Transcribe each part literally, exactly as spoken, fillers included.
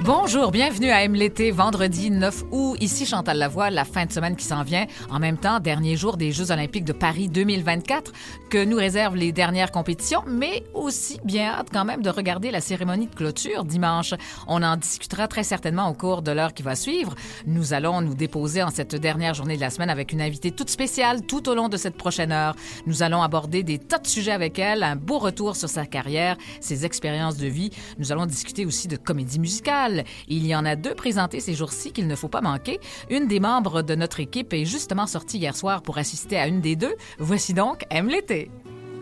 Bonjour, bienvenue à Aime l'été, vendredi neuf août. Ici Chantal Lavoie, la fin de semaine qui s'en vient. En même temps, dernier jour des Jeux olympiques de Paris deux mille vingt-quatre, que nous réservent les dernières compétitions, mais aussi bien hâte quand même de regarder la cérémonie de clôture dimanche. On en discutera très certainement au cours de l'heure qui va suivre. Nous allons nous déposer en cette dernière journée de la semaine avec une invitée toute spéciale tout au long de cette prochaine heure. Nous allons aborder des tas de sujets avec elle, un beau retour sur sa carrière, ses expériences de vie. Nous allons discuter aussi de comédie musicale. Il y en a deux présentées ces jours-ci qu'il ne faut pas manquer. Une des membres de notre équipe est justement sortie hier soir pour assister à une des deux. Voici donc Aime l'été.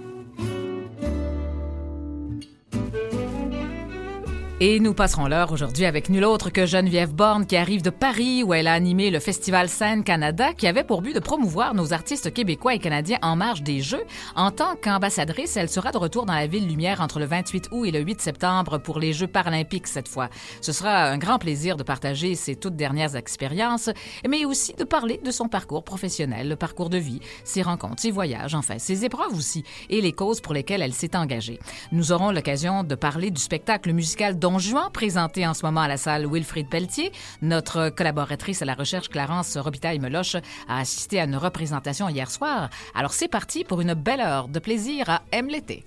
Et nous passerons l'heure aujourd'hui avec nul autre que Geneviève Borne qui arrive de Paris où elle a animé le Festival Scène Canada qui avait pour but de promouvoir nos artistes québécois et canadiens en marge des Jeux. En tant qu'ambassadrice, elle sera de retour dans la Ville Lumière entre le vingt-huit août et le huit septembre pour les Jeux paralympiques cette fois. Ce sera un grand plaisir de partager ses toutes dernières expériences, mais aussi de parler de son parcours professionnel, le parcours de vie, ses rencontres, ses voyages, enfin ses épreuves aussi et les causes pour lesquelles elle s'est engagée. Nous aurons l'occasion de parler du spectacle musical Don Juan, présenté en ce moment à la salle Wilfrid Pelletier. Notre collaboratrice à la recherche, Clarence Robitaille-Meloche, a assisté à une représentation hier soir. Alors c'est parti pour une belle heure de plaisir à Aime l'été.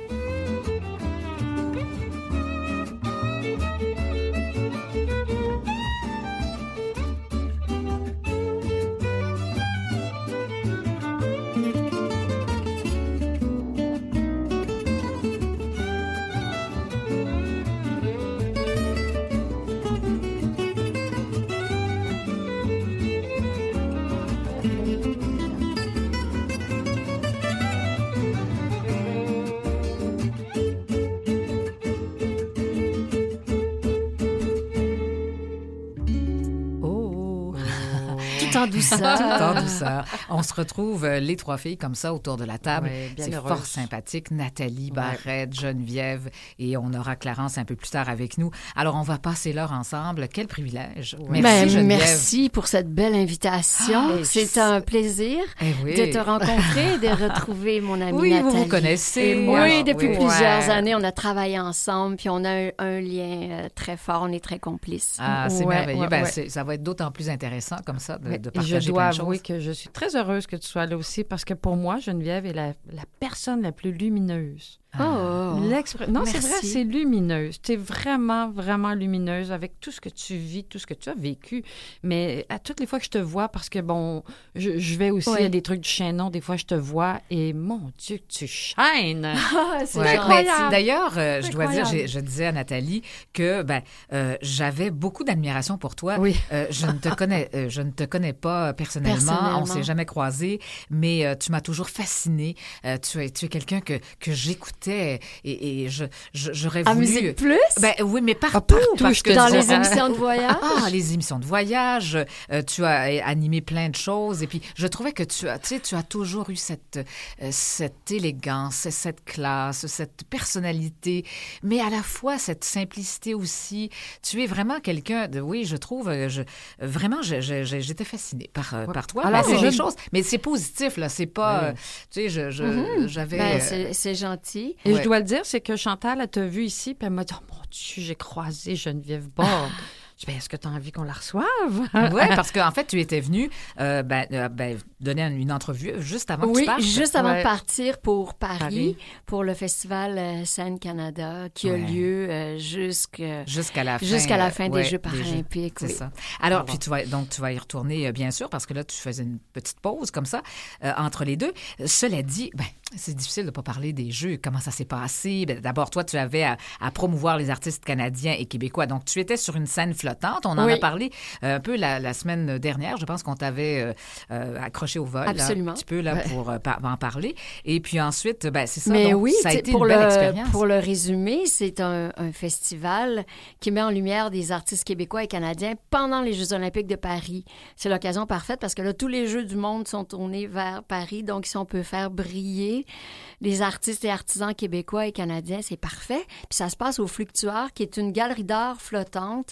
En douceur. Tout en douceur. On se retrouve, euh, les trois filles, comme ça, autour de la table. Oui, bien C'est heureuse. fort sympathique. Nathalie, Barrette, ouais. Geneviève, et on aura Clarence un peu plus tard avec nous. Alors, on va passer l'heure ensemble. Quel privilège. Oui. Merci, ben, Geneviève. Merci pour cette belle invitation. Ah, C'est un plaisir eh oui. de te rencontrer et de retrouver mon amie oui, Nathalie. Oui, vous vous connaissez. Et moi, oui, depuis oui. plusieurs ouais. années, on a travaillé ensemble, puis on a un, un lien euh, très fort. On est très complices. Ah, c'est ouais, merveilleux. Ouais, ben, ouais. c'est, ça va être d'autant plus intéressant comme ça de, de partager je dois plein de avouer choses. que je suis très heureuse que tu sois là aussi parce que pour moi, Geneviève est la, la personne la plus lumineuse. Oh! L'expr... Non, Merci. c'est vrai, c'est lumineuse. Tu es vraiment, vraiment lumineuse avec tout ce que tu vis, tout ce que tu as vécu. Mais à toutes les fois que je te vois, parce que, bon, je, je vais aussi oui. à des trucs du chaînon, des fois je te vois et, mon Dieu, que tu shines! Ah, c'est ouais, incroyable! Mais, d'ailleurs, euh, je dois incroyable. dire, je, je disais à Nathalie que ben, euh, j'avais beaucoup d'admiration pour toi. Oui. Euh, je, ne te connais, euh, je ne te connais pas personnellement, personnellement. on ne s'est jamais croisés, mais euh, tu m'as toujours fascinée. Euh, tu es, tu es quelqu'un que, que j'écoutais et, et je, je, j'aurais À voulu... Musique Plus? Ben, oui, mais partout. Ah, partout, parce je que te Dans dis. les émissions de voyage? Ah, les émissions de voyage. Euh, tu as animé plein de choses. Et puis, je trouvais que tu as, tu sais, tu as toujours eu cette, euh, cette élégance, cette classe, cette personnalité, mais à la fois cette simplicité aussi. Tu es vraiment quelqu'un de, oui, je trouve, je, vraiment, je, je, je, j'étais fascinée par, ouais. par toi. Alors, ben, c'est je... des choses, mais c'est positif, là. C'est pas, oui. euh, tu sais, je, je, mm-hmm. j'avais... Ben, c'est, c'est gentil. Et ouais. je dois le dire, c'est que Chantal, elle t'a vu ici, puis elle m'a dit, oh mon Dieu, j'ai croisé Geneviève Borne. Je dis, ben, est-ce que tu as envie qu'on la reçoive? Oui, parce qu'en fait, tu étais venue euh, ben, euh, ben, donner une entrevue juste avant oui, que tu partes. Oui, juste avant ouais. de partir pour Paris, Paris. pour le festival euh, Scène Canada qui a ouais. lieu euh, jusqu'à, jusqu'à la fin, jusqu'à la fin ouais, des Jeux paralympiques. Des Jeux. Oui. C'est ça. Alors, ah, puis tu vas, donc, tu vas y retourner, euh, bien sûr, parce que là, tu faisais une petite pause comme ça euh, entre les deux. Cela dit, ben, c'est difficile de ne pas parler des Jeux. Comment ça s'est passé? Ben, d'abord, toi, tu avais à, à promouvoir les artistes canadiens et québécois. Donc, tu étais sur une scène flottante. On en oui. a parlé euh, un peu la, la semaine dernière. Je pense qu'on t'avait euh, euh, accroché au vol. Absolument. Là, un petit peu là, ouais. pour euh, par, en parler. Et puis ensuite, ben, c'est ça. Mais donc, oui, ça a été pour une belle le, expérience. Pour le résumer, c'est un, un festival qui met en lumière des artistes québécois et canadiens pendant les Jeux olympiques de Paris. C'est l'occasion parfaite parce que là, tous les Jeux du monde sont tournés vers Paris. Donc, si on peut faire briller les artistes et artisans québécois et canadiens, c'est parfait. Puis ça se passe au Fluctuaire, qui est une galerie d'art flottante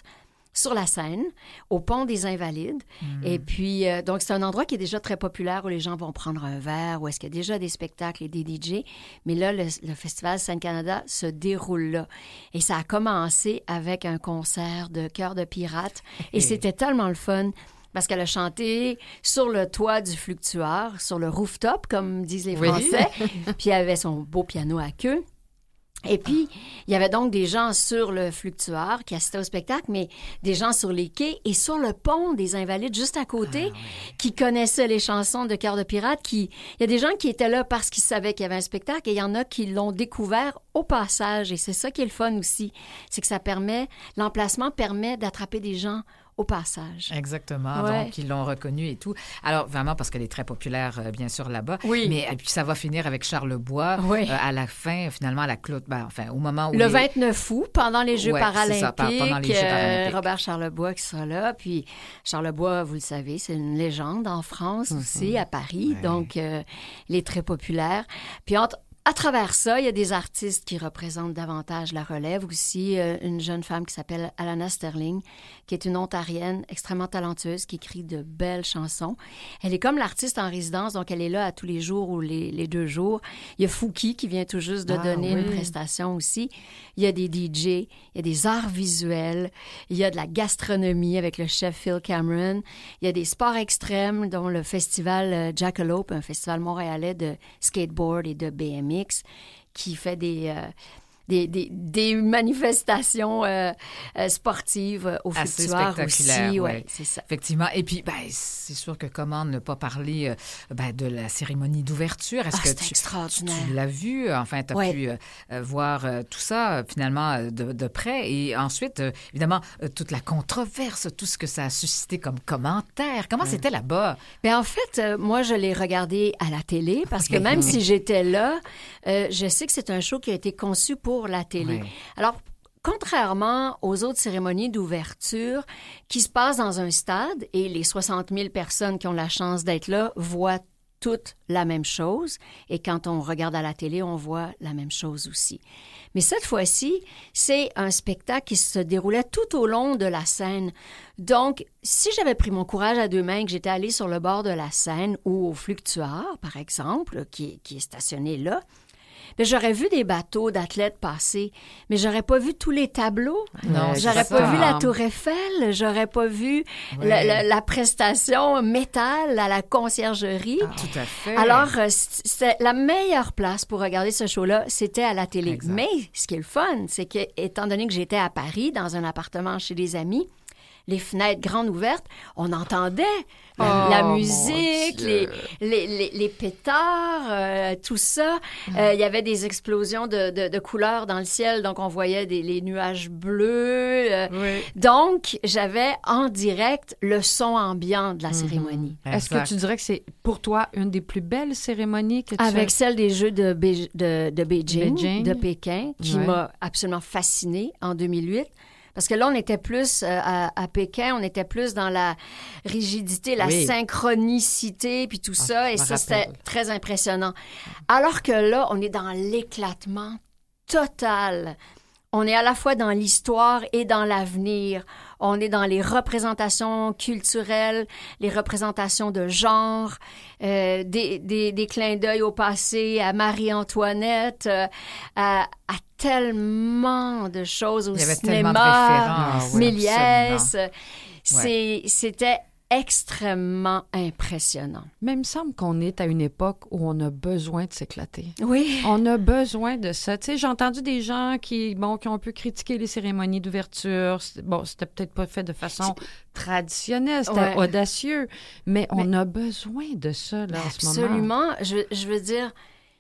sur la Seine, au pont des Invalides. Mm. Et puis, euh, donc, c'est un endroit qui est déjà très populaire où les gens vont prendre un verre, où est-ce qu'il y a déjà des spectacles et des D J. Mais là, le, le Festival Seine-Canada se déroule là. Et ça a commencé avec un concert de Cœur de pirate. Et, et c'était tellement le fun. Parce qu'elle a chanté sur le toit du Fluctuaire, sur le rooftop, comme disent les Français. Oui. Puis elle avait son beau piano à queue. Et puis, il y avait donc des gens sur le Fluctuaire qui assistaient au spectacle, mais des gens sur les quais et sur le pont des Invalides, juste à côté, ah, oui. qui connaissaient les chansons de Cœur de pirate. Qui... Il y a des gens qui étaient là parce qu'ils savaient qu'il y avait un spectacle et il y en a qui l'ont découvert au passage. Et c'est ça qui est le fun aussi. C'est que ça permet, l'emplacement permet d'attraper des gens au passage. Exactement. Ouais. Donc, ils l'ont reconnu et tout. Alors, vraiment, parce qu'elle est très populaire, euh, bien sûr, là-bas. Oui. Mais puis, ça va finir avec Charlebois. Oui. Euh, à la fin, finalement, à la clôture, ben, enfin, au moment où... Le les... vingt-neuf août, pendant les Jeux ouais, paralympiques. Ça, pendant les Jeux paralympiques. Euh, Robert Charlebois qui sera là. Puis, Charlebois, vous le savez, c'est une légende en France mm-hmm. aussi, à Paris. Ouais. Donc, euh, il est très populaire. Puis, entre À travers ça, il y a des artistes qui représentent davantage la relève aussi. Euh, une jeune femme qui s'appelle Alana Sterling, qui est une Ontarienne extrêmement talentueuse, qui écrit de belles chansons. Elle est comme l'artiste en résidence, donc elle est là à tous les jours ou les, les deux jours. Il y a Fouki qui vient tout juste de ah, donner oui. une prestation aussi. Il y a des D J, il y a des arts visuels, il y a de la gastronomie avec le chef Phil Cameron. Il y a des sports extrêmes, dont le festival Jackalope, un festival montréalais de skateboard et de B M X, qui fait des, euh, des, des, des manifestations euh, euh, sportives au Fluctuaire aussi. Ouais, ouais, c'est ça. Effectivement. Et puis, ben, c'est sûr que comment ne pas parler euh, ben, de la cérémonie d'ouverture? Est-ce ah, que c'est tu, extraordinaire. tu, tu l'as vu? Enfin, tu as ouais. pu euh, voir euh, tout ça, euh, finalement, euh, de, de près. Et ensuite, euh, évidemment, euh, toute la controverse, tout ce que ça a suscité comme commentaire. Comment ouais. c'était là-bas? Bien, en fait, euh, moi, je l'ai regardé à la télé parce que même si j'étais là, euh, je sais que c'est un show qui a été conçu pour la télé. Ouais. Alors, contrairement aux autres cérémonies d'ouverture qui se passent dans un stade et les soixante mille personnes qui ont la chance d'être là voient toutes la même chose. Et quand on regarde à la télé, on voit la même chose aussi. Mais cette fois-ci, c'est un spectacle qui se déroulait tout au long de la scène. Donc, si j'avais pris mon courage à deux mains, que j'étais allée sur le bord de la Seine ou au Fluctuaire, par exemple, qui, qui est stationné là, bien, j'aurais vu des bateaux d'athlètes passer, mais j'aurais pas vu tous les tableaux. Non, j'aurais pas vu la Tour Eiffel, j'aurais pas vu oui. la, la, la prestation métal à la conciergerie. Ah, tout à fait. Alors, c'est la meilleure place pour regarder ce show-là, c'était à la télé. Exact. Mais ce qui est le fun, c'est que, étant donné que j'étais à Paris, dans un appartement chez des amis, les fenêtres grandes ouvertes, on entendait la, oh, la musique, les, les, les, les pétards, euh, tout ça. Il mm. euh, y avait des explosions de, de, de couleurs dans le ciel, donc on voyait des, les nuages bleus. Euh, oui. Donc, j'avais en direct le son ambiant de la mm-hmm. cérémonie. Est-ce que tu dirais que c'est, pour toi, une des plus belles cérémonies que tu Avec as... celle des Jeux de, Be- de, de Beijing, Beijing, de Pékin, qui ouais. m'a absolument fascinée en deux mille huit. Parce que là, on était plus euh, à, à Pékin, on était plus dans la rigidité, la oui. synchronicité, puis tout ah, ça, et ça, rappelle. C'était très impressionnant. Alors que là, on est dans l'éclatement total. On est à la fois dans l'histoire et dans l'avenir. On est dans les représentations culturelles, les représentations de genre, euh, des, des, des clins d'œil au passé, à Marie-Antoinette, euh, à, à tellement de choses au Il y avait cinéma, tellement de références. Méliès. Ouais, c'est, c'était extrêmement impressionnant. Mais il me semble qu'on est à une époque où on a besoin de s'éclater. Oui. On a besoin de ça. Tu sais, j'ai entendu des gens qui, bon, qui ont un peu critiqué les cérémonies d'ouverture. Bon, c'était peut-être pas fait de façon c'est... traditionnelle, c'était ouais. audacieux, mais, mais on a besoin de ça, là, en ce moment. Absolument. Je, je veux dire,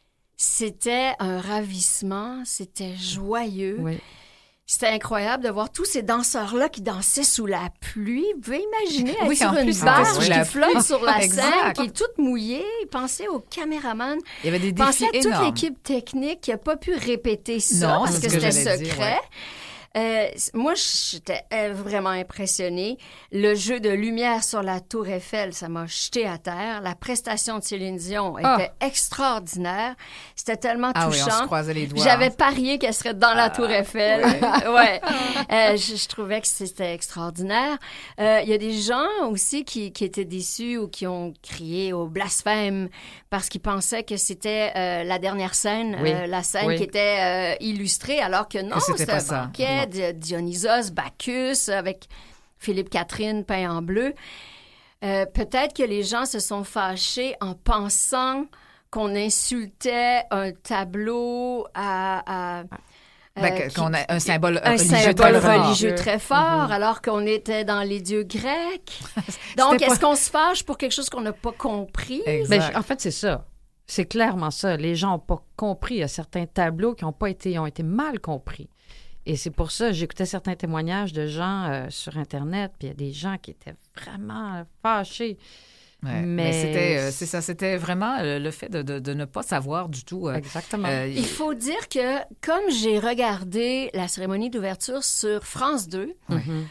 c'était un ravissement, c'était joyeux. Oui. C'était incroyable de voir tous ces danseurs-là qui dansaient sous la pluie. Vous pouvez imaginer être oui, sur une plus, barge qui qui flotte sur la exact. Scène, qui est toute mouillée. Pensez aux caméramans. Il y avait des défis Pensez à toute énormes. l'équipe technique qui n'a pas pu répéter ça non, parce que, que c'était secret. Dire, ouais. Euh, moi, j'étais vraiment impressionnée. Le jeu de lumière sur la Tour Eiffel, ça m'a jeté à terre. La prestation de Céline Dion était ah. extraordinaire. C'était tellement ah touchant. Oui, on se croisait les doigts. J'avais parié qu'elle serait dans la ah, Tour Eiffel. Ouais. ouais. Euh, je, je trouvais que c'était extraordinaire. Il euh, y a des gens aussi qui, qui étaient déçus ou qui ont crié au blasphème parce qu'ils pensaient que c'était euh, la dernière scène, oui. euh, la scène oui. qui était euh, illustrée, alors que non, que c'était un banquet. De Dionysos, Bacchus, avec Philippe Catherine peint en bleu. Euh, peut-être que les gens se sont fâchés en pensant qu'on insultait un tableau à... à ben, euh, qu'on a un symbole un religieux, symbole très, religieux fort. très fort, mm-hmm. alors qu'on était dans les dieux grecs. Donc, est-ce pas... qu'on se fâche pour quelque chose qu'on n'a pas compris? Ben, en fait, c'est ça. C'est clairement ça. Les gens n'ont pas compris. Il y a certains tableaux qui ont pas été, ont été mal compris. Et c'est pour ça, j'écoutais certains témoignages de gens euh, sur Internet, puis il y a des gens qui étaient vraiment fâchés. Ouais, mais, mais c'était, euh, c'est ça, c'était vraiment euh, le fait de, de, de ne pas savoir du tout. Euh, Exactement. Euh, il faut dire que, comme j'ai regardé la cérémonie d'ouverture sur France deux, mm-hmm.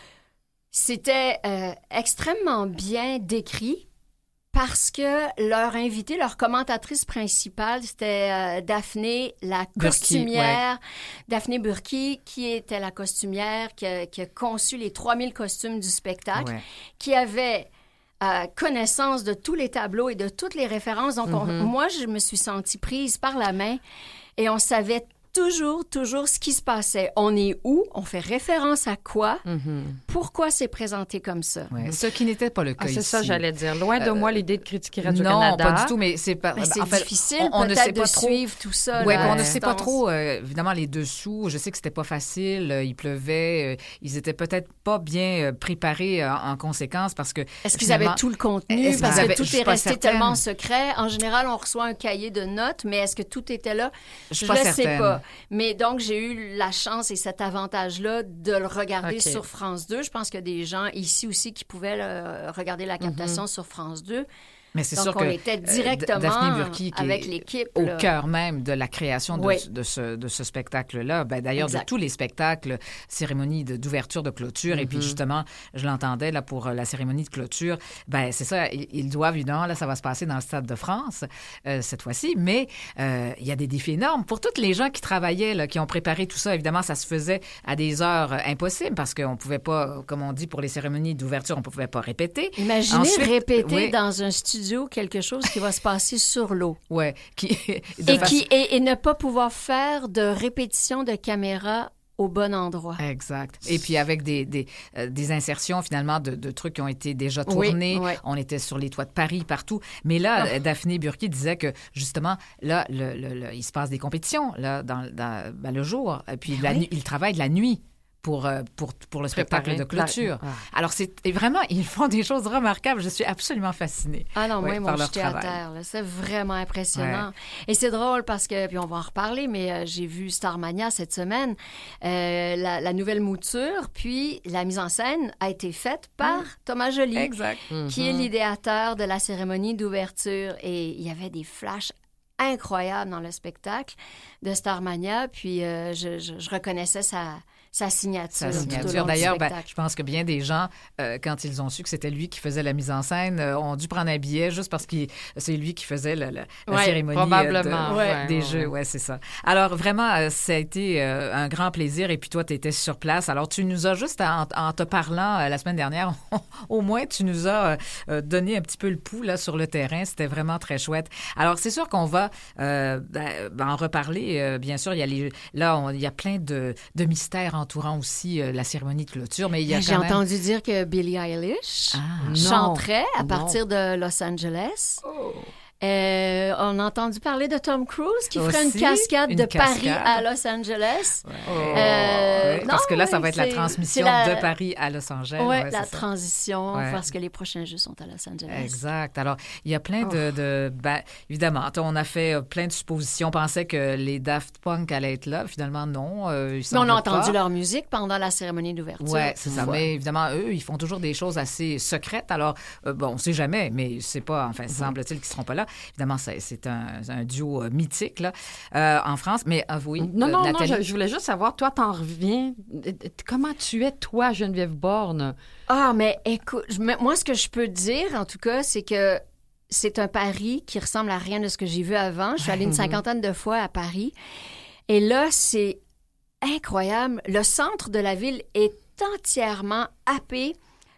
c'était euh, extrêmement bien décrit. Parce que leur invitée, leur commentatrice principale, c'était euh, Daphné, la costumière. Burki, ouais. Daphné Burki, qui était la costumière, qui a, qui a conçu les trois mille costumes du spectacle, ouais. qui avait euh, connaissance de tous les tableaux et de toutes les références. Donc, mm-hmm. on, moi, je me suis sentie prise par la main et on savait toujours, toujours ce qui se passait. On est où? On fait référence à quoi? Mm-hmm. Pourquoi c'est présenté comme ça? Ouais. Ce qui n'était pas le cas ah, c'est ici. C'est ça, j'allais dire. Loin de euh, moi l'idée de critiquer Radio-Canada. Non, pas du tout, mais c'est pas... Mais c'est en fait, difficile on, on peut-être ne sait de pas trop... suivre tout ça. Oui, là, on ne sait pas trop, euh, évidemment, les dessous. Je sais que c'était pas facile. Euh, il pleuvait. Euh, ils étaient peut-être pas bien euh, préparés euh, en conséquence parce que... Est-ce qu'ils avaient tout le contenu? Parce que avaient... tout est resté tellement secret. En général, on reçoit un cahier de notes, mais est-ce que tout était là? Je ne le sais pas. Mais donc, j'ai eu la chance et cet avantage-là de le regarder okay. sur France deux. Je pense qu'il y a des gens ici aussi qui pouvaient le, regarder la captation mm-hmm. sur France deux. Mais c'est Donc, sûr on que était directement Daphné Burki, qui avec est l'équipe au là. cœur même de la création de, oui. de, ce, de ce spectacle-là. Ben, d'ailleurs, exact. De tous les spectacles, cérémonie de, d'ouverture, de clôture, mm-hmm. et puis justement, je l'entendais là pour la cérémonie de clôture. Ben c'est ça, ils, ils doivent évidemment, là, ça va se passer dans le Stade de France euh, cette fois-ci, mais euh, il y a des défis énormes pour toutes les gens qui travaillaient, là, qui ont préparé tout ça. Évidemment, ça se faisait à des heures impossibles parce qu'on pouvait pas, comme on dit pour les cérémonies d'ouverture, on pouvait pas répéter. Imaginez Ensuite, répéter oui. dans un studio quelque chose qui va se passer sur l'eau. Ouais, qui et, façon... qui et, et ne pas pouvoir faire de répétition de caméra au bon endroit. Exact. Et puis avec des, des, euh, des insertions finalement de, de trucs qui ont été déjà tournés. Oui, oui. On était sur les toits de Paris, partout. Mais là, oh. Daphné Burki disait que justement, là, le, le, le, il se passe des compétitions là, dans, dans ben, le jour. Et puis la, oui. il travaille la nuit. Pour, pour, pour le spectacle de clôture. La... Alors, c'est et vraiment, ils font des choses remarquables. Je suis absolument fascinée. Ah non, ouais, moi, ils m'ont jeté à terre. Là. C'est vraiment impressionnant. Ouais. Et c'est drôle parce que, puis on va en reparler, mais euh, j'ai vu Starmania cette semaine. Euh, la, la nouvelle mouture, puis la mise en scène a été faite par ah. Thomas Joly, exact. qui mm-hmm. est l'idéateur de la cérémonie d'ouverture. Et il y avait des flashs incroyables dans le spectacle de Starmania. Puis euh, je, je, je reconnaissais sa... Sa signature. Sa signature. D'ailleurs, ben, je pense que bien des gens, euh, quand ils ont su que c'était lui qui faisait la mise en scène, euh, ont dû prendre un billet juste parce que c'est lui qui faisait le, le, la ouais, cérémonie probablement, de, ouais, des ouais, Jeux. Ouais. Ouais, c'est ça. Alors, vraiment, euh, ça a été euh, un grand plaisir. Et puis toi, tu étais sur place. Alors, tu nous as juste, en, en te parlant euh, la semaine dernière, au moins, tu nous as euh, donné un petit peu le pouls là, sur le terrain. C'était vraiment très chouette. Alors, c'est sûr qu'on va euh, ben, en reparler. Euh, bien sûr, il y a les, là, on, il y a plein de, de mystères entourant aussi euh, la cérémonie de clôture, mais il y a J'ai quand même... entendu dire que Billie Eilish ah, chanterait non, à partir non. de Los Angeles. Oh. Euh, on a entendu parler de Tom Cruise qui aussi, ferait une cascade une de cascade. Paris à Los Angeles. Ouais. Oh. Euh, ouais, parce non, que là, ça oui, va être la transmission la... de Paris à Los Angeles. Oui, ouais, la c'est transition, ouais. parce que les prochains Jeux sont à Los Angeles. Exact. Alors, il y a plein oh. de... de ben, évidemment, on a fait plein de suppositions. On pensait que les Daft Punk allaient être là. Finalement, non. Euh, ils mais on a entendu pas. leur musique pendant la cérémonie d'ouverture. Oui, c'est ça. Ouais. Mais évidemment, eux, ils font toujours des choses assez secrètes. Alors, euh, bon, on ne sait jamais, mais c'est pas... Enfin, mm-hmm. semble-t-il qu'ils ne seront pas là. Évidemment, c'est, c'est un, un duo euh, mythique là, euh, en France. Mais euh, oui, Non, euh, non, Nathalie... non, je, je voulais juste savoir, toi, t'en reviens. Comment tu es, toi, Geneviève Borne? Ah, mais écoute, je, moi, ce que je peux dire, en tout cas, c'est que c'est un Paris qui ressemble à rien de ce que j'ai vu avant. Je suis allée une cinquantaine de fois à Paris. Et là, c'est incroyable. Le centre de la ville est entièrement happé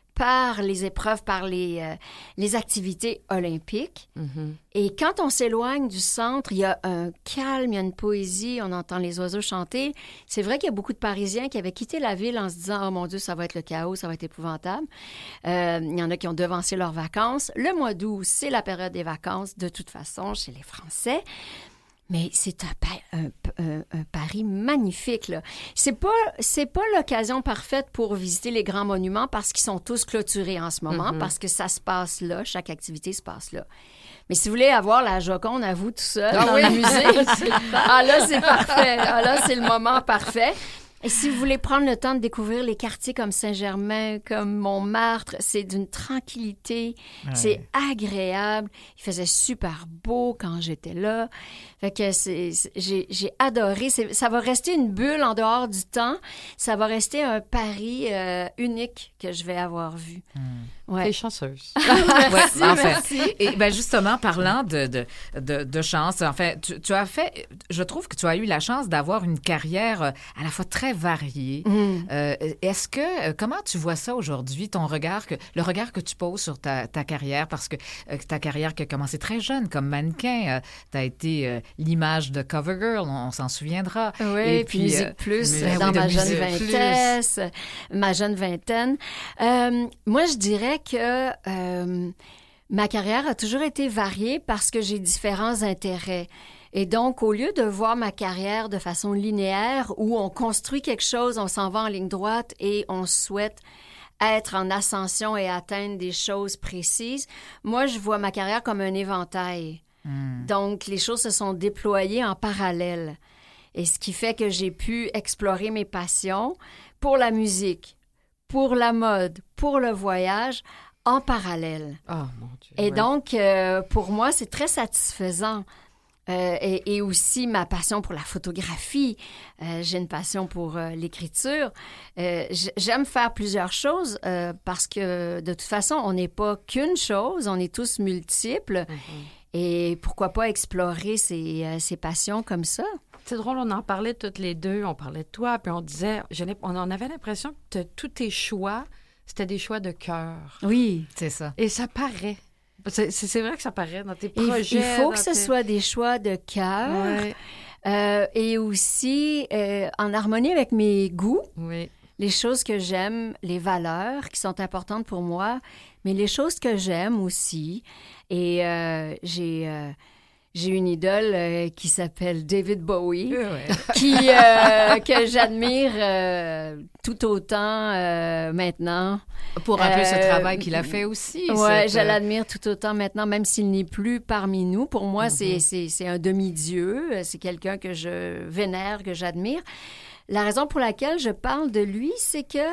par les épreuves, par les, euh, les activités olympiques. Mm-hmm. Et quand on s'éloigne du centre, il y a un calme, il y a une poésie, on entend les oiseaux chanter. C'est vrai qu'il y a beaucoup de Parisiens qui avaient quitté la ville en se disant « Oh mon Dieu, ça va être le chaos, ça va être épouvantable. Euh, » Il y en a qui ont devancé leurs vacances. Le mois d'août, c'est la période des vacances, de toute façon, chez les Français. Mais c'est un, un, un, un Paris magnifique, là. C'est pas, c'est pas l'occasion parfaite pour visiter les grands monuments parce qu'ils sont tous clôturés en ce moment, mm-hmm. parce que ça se passe là, chaque activité se passe là. Mais si vous voulez avoir la Joconde à vous tout seul ah dans oui. le musée, ah là, c'est parfait. Ah là, c'est le moment parfait. Et si vous voulez prendre le temps de découvrir les quartiers comme Saint-Germain, comme Montmartre, c'est d'une tranquillité, ouais. c'est agréable. Il faisait super beau quand j'étais là. Fait que c'est, c'est, j'ai, j'ai adoré. C'est, ça va rester une bulle en dehors du temps. Ça va rester un Paris euh, unique que je vais avoir vu. Mmh. Ouais. T'es chanceuse. Merci, ouais, en fait. Merci. Et ben justement, parlant de, de, de, de chance, en fait, tu, tu as fait, je trouve que tu as eu la chance d'avoir une carrière à la fois très variée. Mm. Euh, est-ce que, comment tu vois ça aujourd'hui, ton regard, que, le regard que tu poses sur ta, ta carrière, parce que euh, ta carrière qui a commencé très jeune comme mannequin, euh, tu as été euh, l'image de CoverGirl, on, on s'en souviendra. Oui, et puis Musique euh, Plus, mais, dans oui, ma jeune vingtaine, ma jeune vingtaine. Euh, moi, je dirais que euh, ma carrière a toujours été variée parce que j'ai différents intérêts. Et donc, au lieu de voir ma carrière de façon linéaire, où on construit quelque chose, on s'en va en ligne droite et on souhaite être en ascension et atteindre des choses précises, moi, je vois ma carrière comme un éventail. Mm. Donc, les choses se sont déployées en parallèle. Et ce qui fait que j'ai pu explorer mes passions pour la musique, pour la mode, pour le voyage, en parallèle. Oh, mon Dieu. Et ouais. donc, euh, pour moi, c'est très satisfaisant. Euh, et, et aussi ma passion pour la photographie. Euh, j'ai une passion pour euh, l'écriture. Euh, j'aime faire plusieurs choses euh, parce que, de toute façon, on n'est pas qu'une chose, on est tous multiples. Mm-hmm. Et pourquoi pas explorer ces, euh, ces passions comme ça? C'est drôle, on en parlait toutes les deux, on parlait de toi, puis on disait, on en avait l'impression que tous tes choix, c'était des choix de cœur. Oui, c'est ça. Et ça paraît. C'est, c'est vrai que ça paraît dans tes projets. Il faut que tes... ce soit des choix de cœur ouais. euh, et aussi euh, en harmonie avec mes goûts, oui. les choses que j'aime, les valeurs qui sont importantes pour moi, mais les choses que j'aime aussi. Et euh, j'ai... Euh, J'ai une idole euh, qui s'appelle David Bowie, ouais. qui, euh, que j'admire euh, tout autant euh, maintenant. Pour rappeler euh, ce travail qu'il a fait aussi. Oui, cette... je l'admire tout autant maintenant, même s'il n'est plus parmi nous. Pour moi, mm-hmm. c'est, c'est, c'est un demi-dieu. C'est quelqu'un que je vénère, que j'admire. La raison pour laquelle je parle de lui, c'est que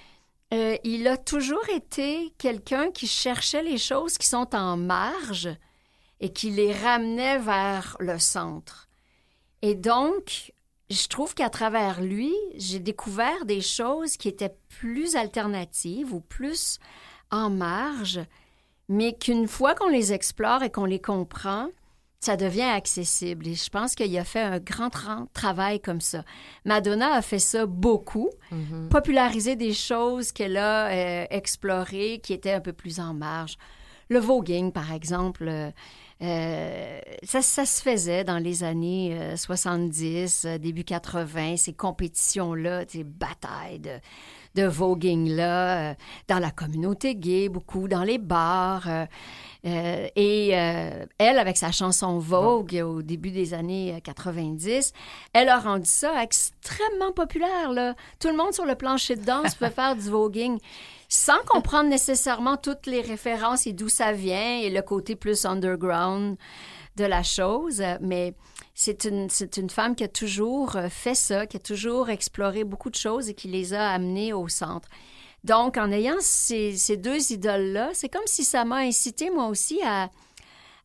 euh, il a toujours été quelqu'un qui cherchait les choses qui sont en marge et qui les ramenait vers le centre. Et donc, je trouve qu'à travers lui, j'ai découvert des choses qui étaient plus alternatives ou plus en marge, mais qu'une fois qu'on les explore et qu'on les comprend, ça devient accessible. Et je pense qu'il a fait un grand tra- travail comme ça. Madonna a fait ça beaucoup, mm-hmm. populariser des choses qu'elle a euh, explorées, qui étaient un peu plus en marge. Le voguing, par exemple, euh, euh, ça, ça se faisait dans les années euh, soixante-dix, euh, début quatre-vingts, ces compétitions-là, ces batailles de, de voguing-là, euh, dans la communauté gay, beaucoup dans les bars. Euh, euh, et euh, elle, avec sa chanson Vogue, au début des années quatre-vingt-dix, elle a rendu ça extrêmement populaire, là. Tout le monde sur le plancher de danse peut faire du voguing, sans comprendre nécessairement toutes les références et d'où ça vient et le côté plus underground de la chose. Mais c'est une, c'est une femme qui a toujours fait ça, qui a toujours exploré beaucoup de choses et qui les a amenées au centre. Donc, en ayant ces, ces deux idoles-là, c'est comme si ça m'a incité, moi aussi, à,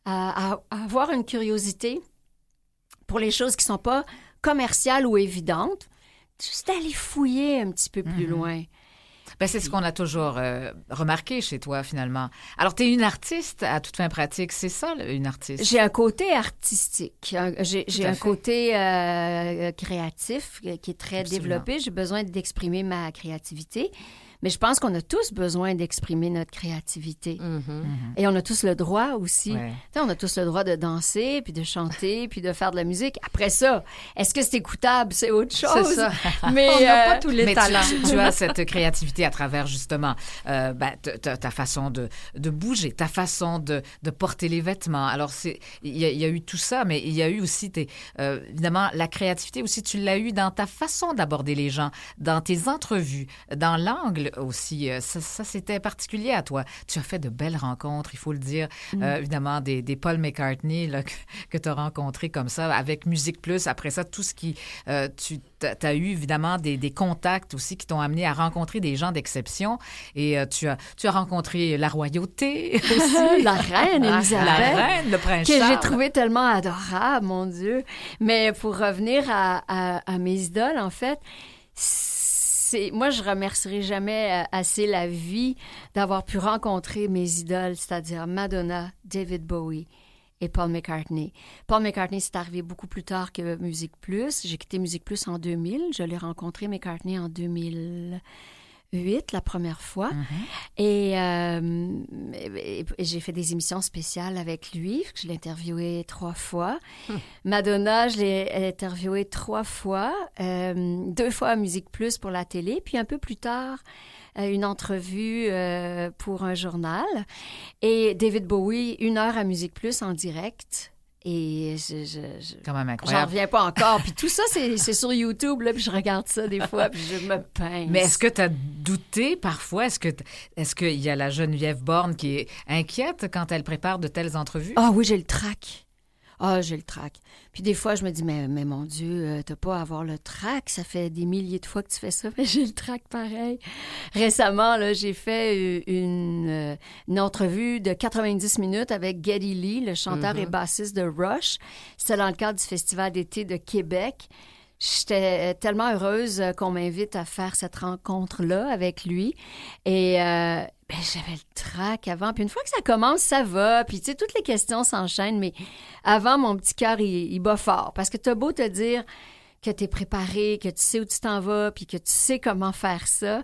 à, à, à avoir une curiosité pour les choses qui ne sont pas commerciales ou évidentes, juste d'aller fouiller un petit peu plus mm-hmm. loin. Ben, c'est ce qu'on a toujours euh, remarqué chez toi, finalement. Alors, tu es une artiste à toute fin pratique, c'est ça, une artiste? J'ai un côté artistique. J'ai, j'ai un fait. côté euh, créatif qui est très Absolument. développé. J'ai besoin d'exprimer ma créativité. Mais je pense qu'on a tous besoin d'exprimer notre créativité. Mm-hmm. Mm-hmm. Et on a tous le droit aussi. Ouais. On a tous le droit de danser, puis de chanter, puis de faire de la musique. Après ça, est-ce que c'est écoutable? C'est autre chose. C'est ça. Mais, on n'a euh, pas tous les mais talents. Tu, tu as cette créativité à travers, justement, euh, ben, ta, ta façon de, de bouger, ta façon de, de porter les vêtements. Alors, c'est, il y, y a eu tout ça, mais il y a eu aussi, tes, euh, évidemment, la créativité aussi, tu l'as eu dans ta façon d'aborder les gens, dans tes entrevues, dans l'angle aussi. Ça, ça, c'était particulier à toi. Tu as fait de belles rencontres, il faut le dire. Mm. Euh, évidemment, des, des Paul McCartney là, que, que tu as rencontrés comme ça, avec Musique Plus. Après ça, tout ce qui... Euh, tu as eu, évidemment, des, des contacts aussi qui t'ont amené à rencontrer des gens d'exception. Et euh, tu, as, tu as rencontré la royauté aussi. La reine Elisabeth. La reine, le prince que Charles. j'ai trouvé tellement adorable, mon Dieu. Mais pour revenir à, à, à mes idoles, en fait... C'est, moi, je remercierai jamais assez la vie d'avoir pu rencontrer mes idoles, c'est-à-dire Madonna, David Bowie et Paul McCartney. Paul McCartney, c'est arrivé beaucoup plus tard que Musique Plus. J'ai quitté Musique Plus en deux mille. Je l'ai rencontré, McCartney, en deux mille huit, la première fois. Mm-hmm. Et, euh, et, et j'ai fait des émissions spéciales avec lui. Je l'ai interviewé trois fois. Mm. Madonna, je l'ai interviewé trois fois. Euh, deux fois à Musique Plus pour la télé. Puis un peu plus tard, euh, une entrevue euh, pour un journal. Et David Bowie, une heure à Musique Plus en direct. Et je, je, je quand même incroyable. J'en reviens pas encore. Puis tout ça, c'est, c'est sur YouTube, là, puis je regarde ça des fois, puis je me pince. Mais est-ce que tu as douté parfois? Est-ce que est-ce qu'il y a la Geneviève Borne qui est inquiète quand elle prépare de telles entrevues? Ah oui, j'ai le trac. Ah, j'ai le trac. Puis des fois, je me dis, mais, mais mon Dieu, euh, t'as pas à avoir le trac. Ça fait des milliers de fois que tu fais ça, mais j'ai le trac pareil. Récemment, là, j'ai fait une, euh, une entrevue de quatre-vingt-dix minutes avec Geddy Lee, le chanteur mm-hmm. et bassiste de Rush. C'était dans le cadre du Festival d'été de Québec. J'étais tellement heureuse qu'on m'invite à faire cette rencontre-là avec lui. Et euh, ben, j'avais le trac avant. Puis une fois que ça commence, ça va. Puis tu sais, toutes les questions s'enchaînent. Mais avant, mon petit cœur, il, il bat fort. Parce que t'as beau te dire que t'es préparé, que tu sais où tu t'en vas, puis que tu sais comment faire ça.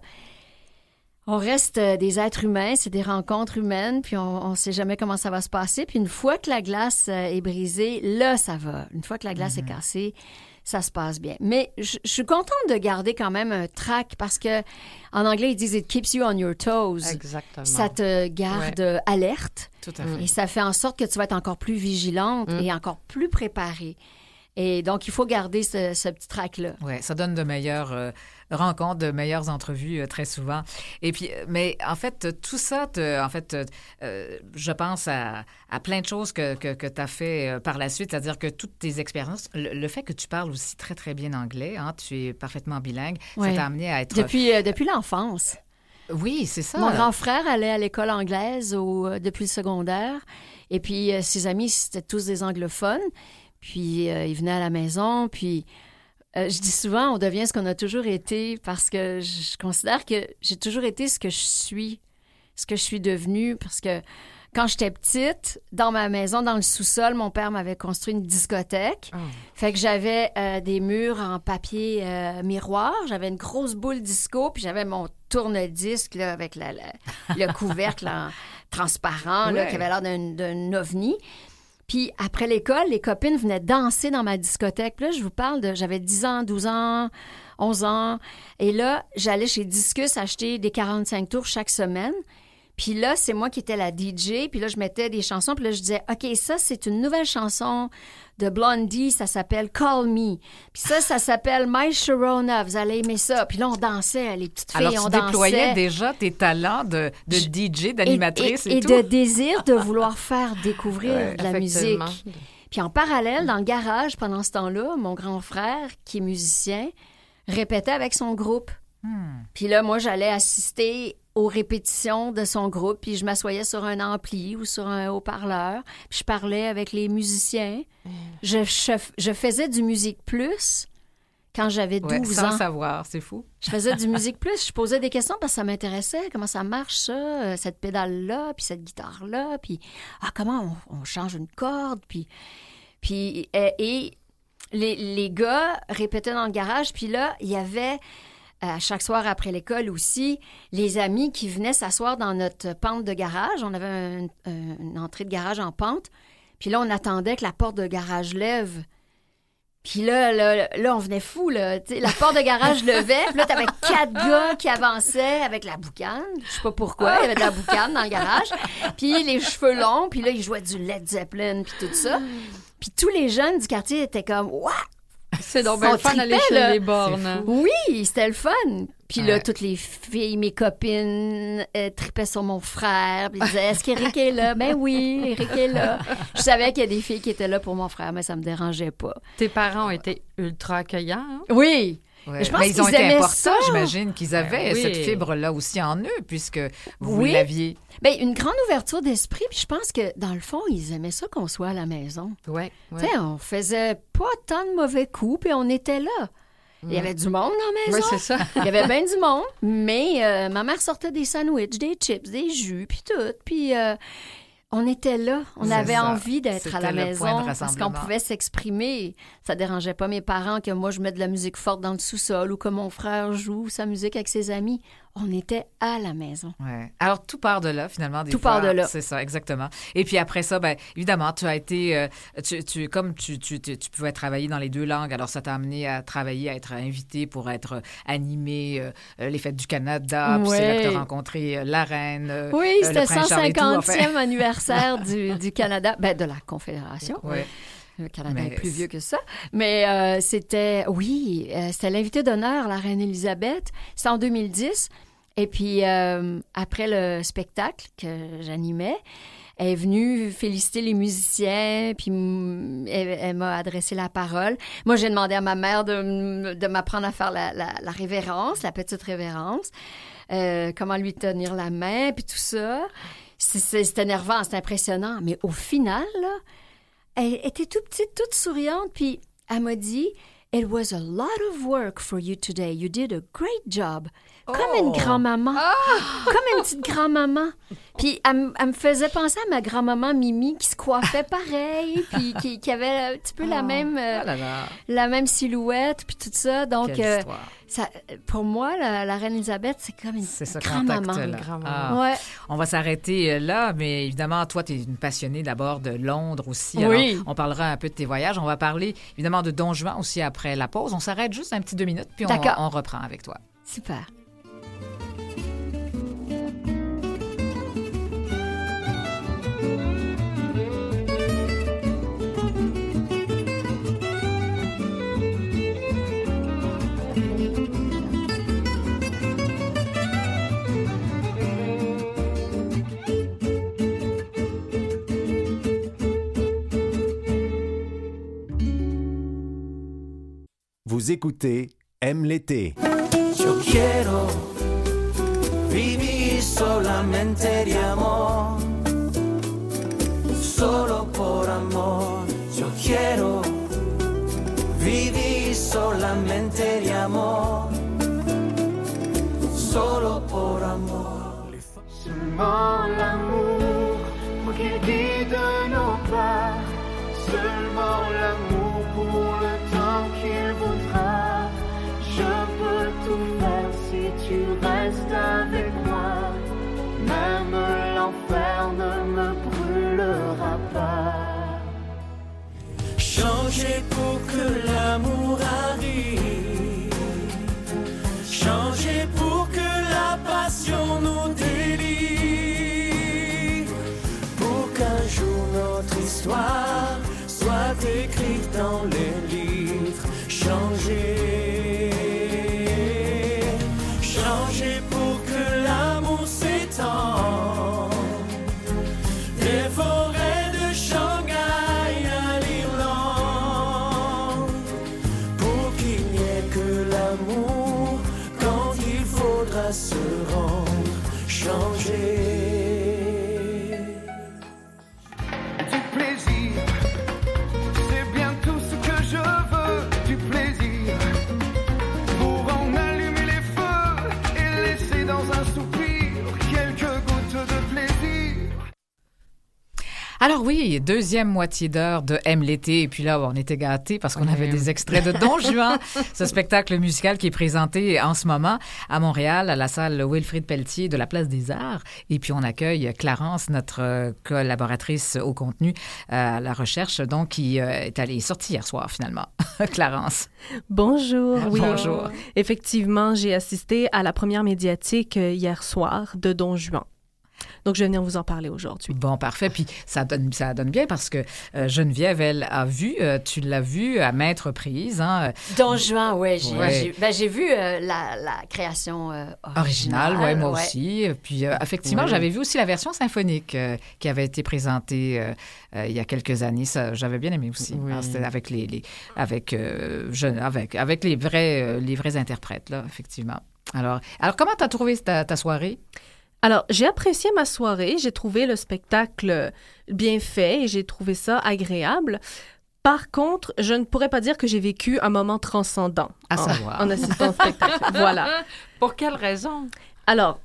On reste des êtres humains, c'est des rencontres humaines, puis on ne sait jamais comment ça va se passer. Puis une fois que la glace est brisée, là, ça va. Une fois que la glace mm-hmm. est cassée, ça se passe bien. Mais je, je suis contente de garder quand même un trac parce que en anglais, ils disent « it keeps you on your toes ». Exactement. Ça te garde ouais. alerte. Tout à fait. Et ça fait en sorte que tu vas être encore plus vigilante mm. et encore plus préparée. Et donc, il faut garder ce, ce petit trac-là. Oui, ça donne de meilleures euh, rencontres, de meilleures entrevues euh, très souvent. Et puis, mais en fait, tout ça, te, en fait, euh, je pense à, à plein de choses que, que, que tu as fait euh, par la suite, c'est-à-dire que toutes tes expériences, le, le fait que tu parles aussi très, très bien anglais, hein, tu es parfaitement bilingue, ouais. ça t'a amené à être... Depuis, euh, depuis l'enfance. Oui, c'est ça. Mon grand frère allait à l'école anglaise au, depuis le secondaire. Et puis, euh, ses amis, c'était tous des anglophones. Puis, euh, il venait à la maison, puis euh, je dis souvent, on devient ce qu'on a toujours été parce que je, je considère que j'ai toujours été ce que je suis, ce que je suis devenue, parce que quand j'étais petite, dans ma maison, dans le sous-sol, mon père m'avait construit une discothèque. Oh. Fait que j'avais euh, des murs en papier euh, miroir, j'avais une grosse boule disco, puis j'avais mon tourne-disque là, avec la, la, le couvercle en transparent, ouais. là, qui avait l'air d'un, d'un ovni. Puis après l'école, les copines venaient danser dans ma discothèque. Puis là, je vous parle de... J'avais dix ans, douze ans, onze ans. Et là, j'allais chez Discus acheter des quarante-cinq tours chaque semaine. Puis là, c'est moi qui étais la D J. Puis là, je mettais des chansons. Puis là, je disais, OK, ça, c'est une nouvelle chanson de Blondie. Ça s'appelle Call Me. Puis ça, ça s'appelle My Sharona. Vous allez aimer ça. Puis là, on dansait, les petites filles, Alors, on dansait. Alors, tu déployais déjà tes talents de, de je... D J, d'animatrice et, et, et, et tout. Et de désir de vouloir faire découvrir ouais, de la musique. musique. Puis en parallèle, dans le garage, pendant ce temps-là, mon grand frère, qui est musicien, répétait avec son groupe. Hmm. Puis là, moi, j'allais assister aux répétitions de son groupe, puis je m'assoyais sur un ampli ou sur un haut-parleur, puis je parlais avec les musiciens. Mm. Je, je, je faisais du Musique Plus quand j'avais douze ouais, sans ans. Sans savoir, c'est fou. Je faisais du Musique Plus, je posais des questions parce que ça m'intéressait, comment ça marche ça, cette pédale-là, puis cette guitare-là, puis ah, comment on, on change une corde, puis... puis et, et les, les gars répétaient dans le garage, puis là, il y avait... À chaque soir après l'école aussi, les amis qui venaient s'asseoir dans notre pente de garage. On avait un, un, une entrée de garage en pente. Puis là, on attendait que la porte de garage lève. Puis là, là, là on venait fou, là. T'sais, la porte de garage levait. Puis là, t'avais quatre gars qui avançaient avec la boucane. Je sais pas pourquoi, il y avait de la boucane dans le garage. Puis les cheveux longs. Puis là, ils jouaient du Led Zeppelin, puis tout ça. Puis tous les jeunes du quartier étaient comme « What? » C'est donc bien le fun d'aller chez les bornes. Oui, c'était le fun. Puis là, ouais. toutes les filles, mes copines, euh, tripaient sur mon frère. Puis ils disaient, est-ce qu'Éric est là? Ben oui, Éric est là. Je savais qu'il y a des filles qui étaient là pour mon frère, mais ça me dérangeait pas. Tes parents ont été ultra accueillants. Hein? Oui. Ouais. Je pense mais ils ont été importants, ça. j'imagine, qu'ils avaient oui. cette fibre-là aussi en eux, puisque vous oui. l'aviez. Bien, une grande ouverture d'esprit, puis je pense que, dans le fond, ils aimaient ça qu'on soit à la maison. Oui. Ouais. Tu sais, on faisait pas tant de mauvais coups, puis on était là. Il y avait du monde dans la maison. Oui, c'est ça. Il y avait bien du monde, mais euh, ma mère sortait des sandwichs, des chips, des jus, puis tout, puis... Euh, on était là. On c'est avait ça. envie d'être C'était à la maison parce qu'on pouvait s'exprimer. Ça dérangeait pas mes parents que moi, je mette de la musique forte dans le sous-sol ou que mon frère joue sa musique avec ses amis. On était à la maison. Ouais. Alors, tout part de là, finalement. Des tout fois, part de là. C'est ça, exactement. Et puis après ça, bien, évidemment, tu as été... Euh, tu, tu, comme tu, tu, tu, tu pouvais travailler dans les deux langues, alors ça t'a amené à travailler, à être invité pour être animé euh, les Fêtes du Canada. Puis ouais. c'est là que tu as rencontré euh, la reine, euh, Oui, euh, c'était le prince Charles et tout, cent cinquantième enfin. anniversaire du, du Canada, ben de la Confédération. Oui. Le Canada mais est plus vieux que ça. Mais euh, c'était... Oui, euh, c'était l'invité d'honneur, la reine Élisabeth. C'était en deux mille dix. Et puis, euh, après le spectacle que j'animais, elle est venue féliciter les musiciens, puis elle, elle m'a adressé la parole. Moi, j'ai demandé à ma mère de, de m'apprendre à faire la, la, la révérence, la petite révérence, euh, comment lui tenir la main, puis tout ça. C'est, c'est, c'était énervant, c'était impressionnant. Mais au final, là, elle était toute petite, toute souriante, puis elle m'a dit... It was a lot of work for you today. You did a great job. Comme oh. une grand-maman. Oh. Comme une petite grand-maman. Puis elle, elle me faisait penser à ma grand-maman Mimi qui se coiffait pareil, puis qui, qui avait un petit peu oh. la même euh, oh là là. la même silhouette, puis tout ça. Donc, euh, ça, pour moi, la, la reine Elisabeth, c'est comme une c'est ce grand-maman. Grand ah. ouais. On va s'arrêter là, mais évidemment, toi, tu es une passionnée d'abord de Londres aussi. Alors, oui. on parlera un peu de tes voyages. On va parler évidemment de Don Juan aussi après la pause. On s'arrête juste un petit deux minutes, puis on, on reprend avec toi. Super. Vous écoutez Aime l'été. Yo quiero vivir solamente de amor, solo por amor. Yo quiero vivir solamente de amor, solo por amor. Seulement l'amour pour qu'il guide nos pas, seulement l'amour pour le temps qu'il voudra. Je peux tout faire si tu restes avec moi, même l'enfer ne me brûlera pas. Changer pour que l'amour arrive, changer pour que la passion nous délivre, pour qu'un jour notre histoire soit écrite dans les livres. Changer, changer pour que l'amour s'étende, des forêts de Shanghai à l'Irlande, pour qu'il n'y ait que l'amour quand il faudra se rendre. changer. Du plaisir, c'est bien tout ce que je veux. Du plaisir, pour en allumer les feux et laisser dans un soupir quelques gouttes de plaisir. Alors oui, deuxième moitié d'heure de Aime l'été. Et puis là, on était gâtés parce qu'on oui. avait des extraits de Don Juan, ce spectacle musical qui est présenté en ce moment à Montréal, à la salle Wilfrid Pelletier de la Place des Arts. Et puis on accueille Clarence, notre collaboratrice au contenu, à la recherche, donc qui est allée sortir hier soir finalement. Clarence. Bonjour. Oui, bonjour. Effectivement, j'ai assisté à la première médiatique hier soir de Don Juan. Donc, je vais venir vous en parler aujourd'hui. Bon, parfait. Puis, ça donne, ça donne bien parce que euh, Geneviève, elle a vu, euh, tu l'as vu à maintes reprises. Hein. Don Juan, oui. J'ai, ouais. j'ai, ben, j'ai vu euh, la, la création euh, originale. Originale, oui, moi ouais. aussi. Puis, euh, effectivement, ouais. j'avais vu aussi la version symphonique euh, qui avait été présentée euh, euh, il y a quelques années. Ça, j'avais bien aimé aussi. Oui. Alors, c'était avec les, les avec, euh, je, avec, avec les vrais, euh, les vrais interprètes, là, effectivement. Alors, alors comment tu as trouvé ta, ta soirée? Alors, j'ai apprécié ma soirée. J'ai trouvé le spectacle bien fait et j'ai trouvé ça agréable. Par contre, je ne pourrais pas dire que j'ai vécu un moment transcendant à en, savoir. en assistant au spectacle. Voilà. Pour quelle raison? Alors,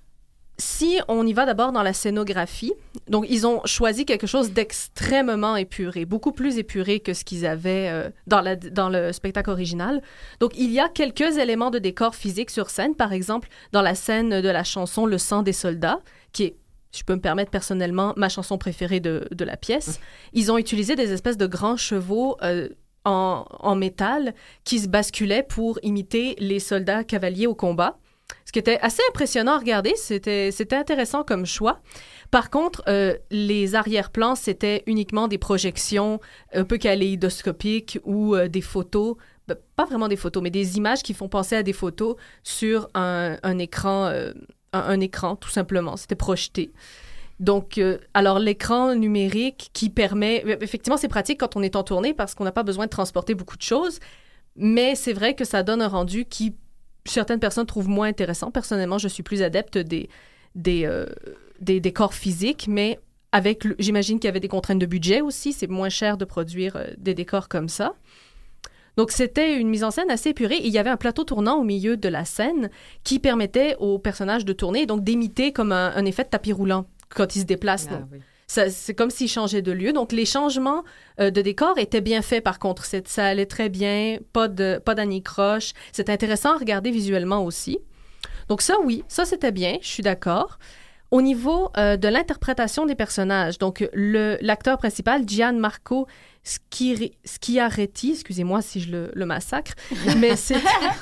si on y va d'abord dans la scénographie, donc ils ont choisi quelque chose d'extrêmement épuré, beaucoup plus épuré que ce qu'ils avaient euh, dans, la, dans le spectacle original. Donc il y a quelques éléments de décor physique sur scène, par exemple dans la scène de la chanson « Le sang des soldats », qui est, je peux me permettre personnellement, ma chanson préférée de, de la pièce. Ils ont utilisé des espèces de grands chevaux euh, en, en métal qui se basculaient pour imiter les soldats cavaliers au combat. Ce qui était assez impressionnant à regarder, c'était, c'était intéressant comme choix. Par contre, euh, les arrière-plans, c'était uniquement des projections un peu kaléidoscopiques ou euh, des photos, ben, pas vraiment des photos, mais des images qui font penser à des photos sur un, un écran, euh, un, un écran, tout simplement. C'était projeté. Donc, euh, alors l'écran numérique qui permet... Effectivement, c'est pratique quand on est en tournée parce qu'on n'a pas besoin de transporter beaucoup de choses, mais c'est vrai que ça donne un rendu qui certaines personnes trouvent moins intéressant. Personnellement, je suis plus adepte des, des, euh, des décors physiques, mais avec, le, j'imagine qu'il y avait des contraintes de budget aussi. C'est moins cher de produire euh, des décors comme ça. Donc, c'était une mise en scène assez épurée. Il y avait un plateau tournant au milieu de la scène qui permettait aux personnages de tourner, donc d'imiter comme un, un effet de tapis roulant quand ils se déplacent. Ah, oui. Ça, c'est comme s'ils changeaient de lieu. Donc, les changements euh, de décor étaient bien faits, par contre. C'est, ça allait très bien, pas, de, pas d'anicroche. C'est intéressant à regarder visuellement aussi. Donc ça, oui, ça, c'était bien, je suis d'accord. Au niveau euh, de l'interprétation des personnages, donc le, l'acteur principal, Gianmarco Schiri, Schiaretti, excusez-moi si je le, le massacre, mais c'est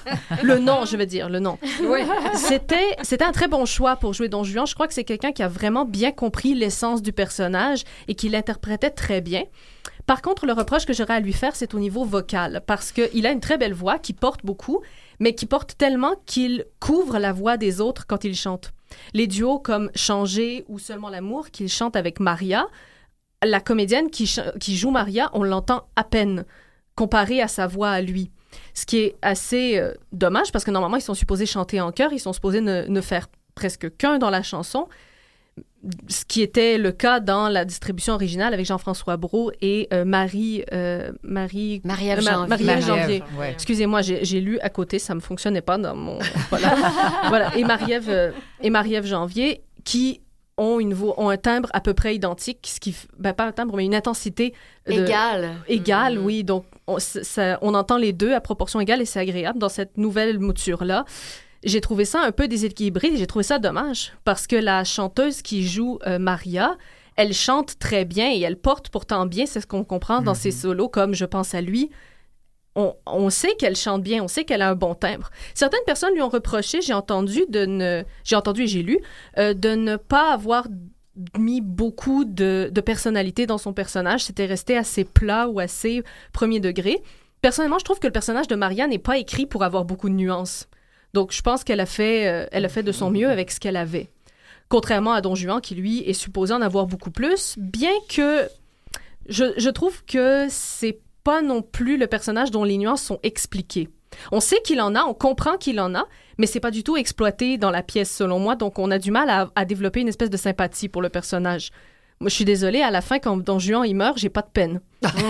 le nom, je veux dire, le nom. Oui. C'était, c'était un très bon choix pour jouer Don Juan. Je crois que c'est quelqu'un qui a vraiment bien compris l'essence du personnage et qui l'interprétait très bien. Par contre, le reproche que j'aurais à lui faire, c'est au niveau vocal, parce qu'il a une très belle voix qui porte beaucoup, mais qui porte tellement qu'il couvre la voix des autres quand il chante. Les duos comme Changer ou Seulement l'amour qu'il chante avec Maria, la comédienne qui, ch- qui joue Maria, on l'entend à peine comparé à sa voix à lui. Ce qui est assez euh, dommage parce que normalement, ils sont supposés chanter en chœur, ils sont supposés ne, ne faire presque qu'un dans la chanson, ce qui était le cas dans la distribution originale avec Jean-François Brault et euh, Marie... Euh, Marie Marie-Ève euh, Janvier. Marie-Ève Janvier. Ouais. Excusez-moi, j'ai, j'ai lu à côté, ça ne me fonctionnait pas dans mon... Voilà. voilà. Et Marie-Ève, euh, et Marie-Ève Janvier qui ont, une vo- ont un timbre à peu près identique, ce qui... Ben, pas un timbre, mais une intensité... De... Égale. Égale, mm-hmm. oui. Donc, on, ça, on entend les deux à proportion égale et c'est agréable dans cette nouvelle mouture-là. J'ai trouvé ça un peu déséquilibré et j'ai trouvé ça dommage parce que la chanteuse qui joue euh, Maria, elle chante très bien et elle porte pourtant bien, c'est ce qu'on comprend dans mm-hmm. ses solos comme Je pense à lui. On, on sait qu'elle chante bien, on sait qu'elle a un bon timbre. Certaines personnes lui ont reproché, j'ai entendu, de ne, j'ai entendu et j'ai lu, euh, de ne pas avoir mis beaucoup de, de personnalité dans son personnage. C'était resté assez plat ou assez premier degré. Personnellement, je trouve que le personnage de Maria n'est pas écrit pour avoir beaucoup de nuances. Donc, je pense qu'elle a fait, euh, elle a fait de son mieux avec ce qu'elle avait. Contrairement à Don Juan, qui, lui, est supposé en avoir beaucoup plus, bien que je, je trouve que c'est pas non plus le personnage dont les nuances sont expliquées. On sait qu'il en a, on comprend qu'il en a, mais c'est pas du tout exploité dans la pièce, selon moi. Donc, on a du mal à, à développer une espèce de sympathie pour le personnage. Moi, je suis désolée, à la fin, quand Don Juan il meurt, j'ai pas de peine.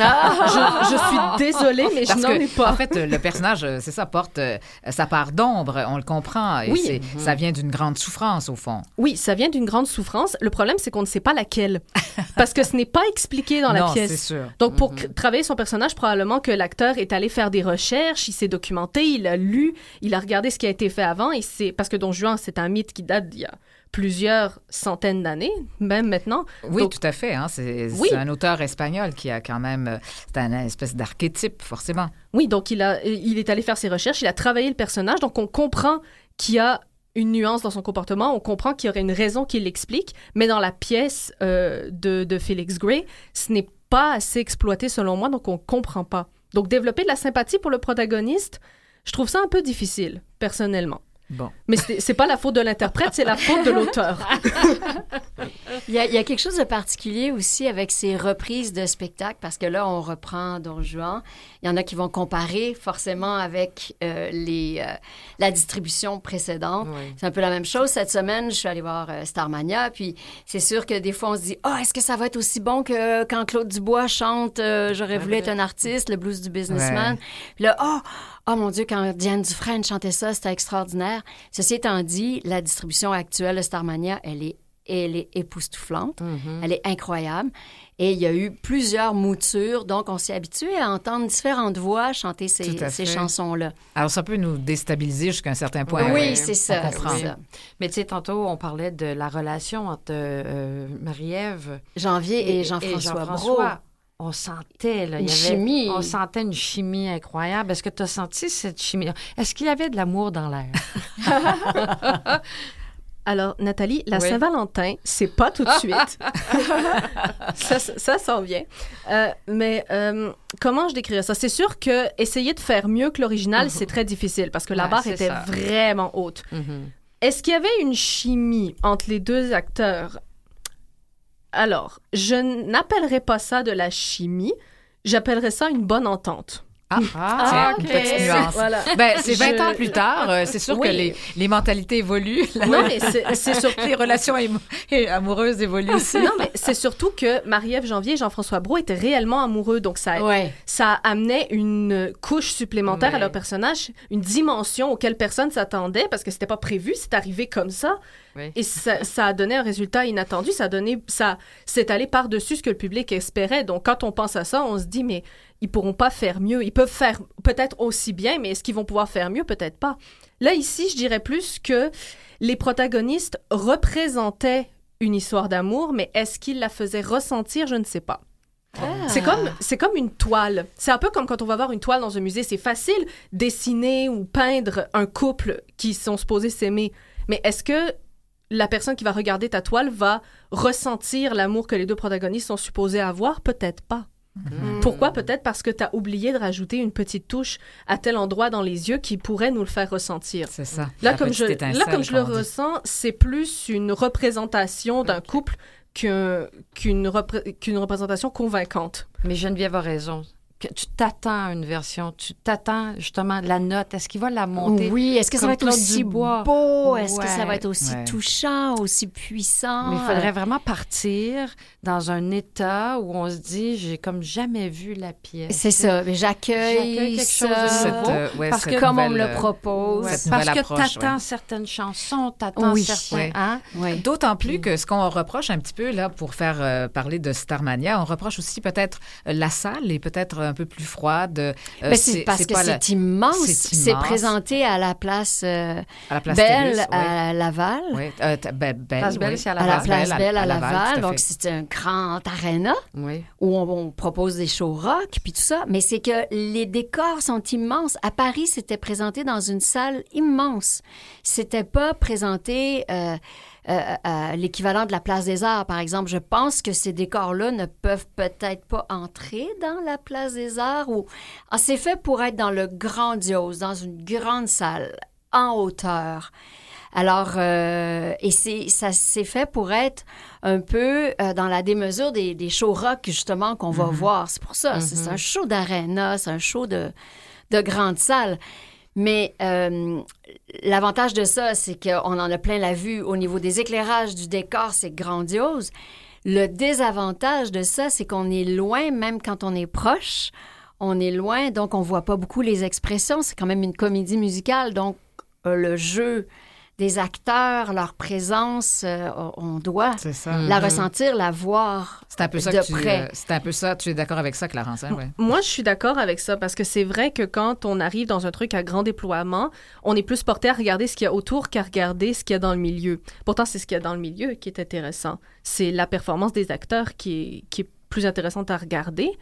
je, je suis désolée, mais Parce je n'en que, ai pas. En fait, le personnage, c'est ça, porte euh, sa part d'ombre, on le comprend. Et Oui. c'est- Mm-hmm. ça vient d'une grande souffrance, au fond. Oui, ça vient d'une grande souffrance. Le problème, c'est qu'on ne sait pas laquelle. Parce que ce n'est pas expliqué dans la non, pièce. c'est sûr. Donc, pour c- travailler son personnage, probablement que l'acteur est allé faire des recherches, il s'est documenté, il a lu, il a regardé ce qui a été fait avant. Et c'est parce que Don Juan, c'est un mythe qui date d'il y a plusieurs centaines d'années, même maintenant. Oui, Donc- tout à fait. Hein. C'est, Oui. c'est un auteur espagnol qui a quand même... euh, C'est un espèce d'archétype, forcément. Oui, donc il, a, il est allé faire ses recherches, il a travaillé le personnage, donc on comprend qu'il y a une nuance dans son comportement, on comprend qu'il y aurait une raison qui l'explique, mais dans la pièce euh, de, de Felix Gray, ce n'est pas assez exploité selon moi, donc on ne comprend pas. Donc développer de la sympathie pour le protagoniste, je trouve ça un peu difficile, personnellement. Bon. Mais c'est, c'est pas la faute de l'interprète, c'est la faute de l'auteur. Il y, a, il y a quelque chose de particulier aussi avec ces reprises de spectacles, parce que là, on reprend Don Juan. Il y en a qui vont comparer forcément avec euh, les, euh, la distribution précédente. Oui. C'est un peu la même chose. Cette semaine, je suis allée voir euh, Starmania, puis c'est sûr que des fois, on se dit « Ah, oh, est-ce que ça va être aussi bon que quand Claude Dubois chante euh, J'aurais voulu être un artiste, le blues du businessman. Ouais. » Puis là, « Oh, oh mon Dieu, quand Diane Dufresne chantait ça, c'était extraordinaire. » Ceci étant dit, la distribution actuelle de Starmania, elle est elle est époustouflante, Mm-hmm. elle est incroyable. Et il y a eu plusieurs moutures, donc on s'est habitué à entendre différentes voix chanter ces, Tout à ces fait. chansons-là. Alors, ça peut nous déstabiliser jusqu'à un certain point. oui, oui, c'est on ça, comprend. c'est ça. Mais tu sais, tantôt, on parlait de la relation entre euh, Marie-Ève Janvier et Jean-François Brault. Jean-François. On sentait, là, Une il y avait, chimie. on sentait une chimie incroyable. Est-ce que tu as senti cette chimie? Est-ce qu'il y avait de l'amour dans l'air? Alors, Nathalie, la Oui. Saint-Valentin, c'est pas tout de suite. ça, ça s'en vient. Euh, mais euh, comment je décrirais ça? C'est sûr que essayer de faire mieux que l'original, c'est très difficile parce que la Ouais, barre c'est était ça. vraiment haute. Mhm. Est-ce qu'il y avait une chimie entre les deux acteurs? Alors, je n'appellerais pas ça de la chimie. J'appellerais ça une bonne entente. Ah, Ah, tiens, ok. une petite nuance. Voilà. Ben, c'est vingt Je- ans plus tard. euh, c'est sûr Oui. que les, les mentalités évoluent. Non, mais c'est c'est surtout... Les relations émo- et amoureuses évoluent aussi. Non, mais c'est surtout que Marie-Ève Janvier et Jean-François Brault étaient réellement amoureux. Donc, ça, Ouais. ça amenait une couche supplémentaire Ouais. à leur personnage, une dimension auquel personne s'attendait parce que c'était pas prévu, c'est arrivé comme ça. Oui. Et ça, ça a donné un résultat inattendu. Ça a donné, ça s'est allé par-dessus ce que le public espérait. Donc, quand on pense à ça, on se dit, mais ils pourront pas faire mieux. Ils peuvent faire peut-être aussi bien, mais est-ce qu'ils vont pouvoir faire mieux? Peut-être pas. Là, ici, je dirais plus que les protagonistes représentaient une histoire d'amour, mais est-ce qu'ils la faisaient ressentir? Je ne sais pas. C'est comme, c'est comme une toile. C'est un peu comme quand on va voir une toile dans un musée. C'est facile dessiner ou peindre un couple qui sont supposés s'aimer. Mais est-ce que la personne qui va regarder ta toile va ressentir l'amour que les deux protagonistes sont supposés avoir? Peut-être pas. Pourquoi? Peut-être parce que tu as oublié de rajouter une petite touche à tel endroit dans les yeux qui pourrait nous le faire ressentir. C'est ça. Là, La comme petite je, étincelle, là, comme je le comme on dit. ressens, c'est plus une représentation d'un couple qu'un- qu'une repré- qu'une représentation convaincante. Mais Geneviève a raison. Que tu t'attends à une version, tu t'attends justement la note. Est-ce qu'il va la monter? Oui, est-ce que ça Comme va être Claude aussi Dubois. beau? Est-ce que Ouais. ça va être aussi Ouais. touchant, aussi puissant? Mais il faudrait vraiment partir dans un état où on se dit, j'ai comme jamais vu la pièce. C'est ça, mais J'accueille j'accueille quelque chose ça. de Cette, nouveau. euh, ouais, Parce cette que comme on me nouvelle, le euh, propose. cette Parce nouvelle que approche, t'attends ouais. certaines chansons, t'attends Oui. certains... Ouais. Hein? Oui. D'autant plus que ce qu'on reproche un petit peu, là, pour faire euh, parler de Starmania, on reproche aussi peut-être euh, la salle est peut-être un peu plus froide. Euh, Ben, c'est parce que pas la- c'est immense. c'est C'est immense. présenté à la place, euh, à la place Belle Télus, à Laval. oui. Oui, euh, t- ben, Belle, Place Belle, oui. c'est à À la Laval. place Belle à, Laval, Laval. tout à Donc, fait. c'est un grand aréna Oui. où on, on propose des shows rock puis tout ça. Mais c'est que les décors sont immenses. À Paris, c'était présenté dans une salle immense. C'était pas présenté euh, euh, à l'équivalent de la Place des Arts, par exemple. Je pense que ces décors-là ne peuvent peut-être pas entrer dans la Place des Arts. Ou... Ah, c'est fait pour être dans le grandiose, dans une grande salle, en hauteur. Alors, euh, et c'est, ça s'est fait pour être un peu euh, dans la démesure des, des shows rock, justement, qu'on va voir. C'est pour ça. C'est, c'est un show d'aréna, c'est un show de, de grande salle. Mais euh, l'avantage de ça, c'est qu'on en a plein la vue. Au niveau des éclairages, du décor, c'est grandiose. Le désavantage de ça, c'est qu'on est loin, même quand on est proche. On est loin, donc on voit pas beaucoup les expressions. C'est quand même une comédie musicale, donc euh, le jeu des acteurs, leur présence, euh, on doit C'est ça. la Mm-hmm. ressentir, la voir C'est un peu ça de que tu, près. euh, c'est un peu ça. Tu es d'accord avec ça, Clarence? Hein? Ouais. Moi, je suis d'accord avec ça parce que c'est vrai que quand on arrive dans un truc à grand déploiement, on est plus porté à regarder ce qu'il y a autour qu'à regarder ce qu'il y a dans le milieu. Pourtant, c'est ce qu'il y a dans le milieu qui est intéressant. C'est la performance des acteurs qui est, qui est plus intéressante à regarder.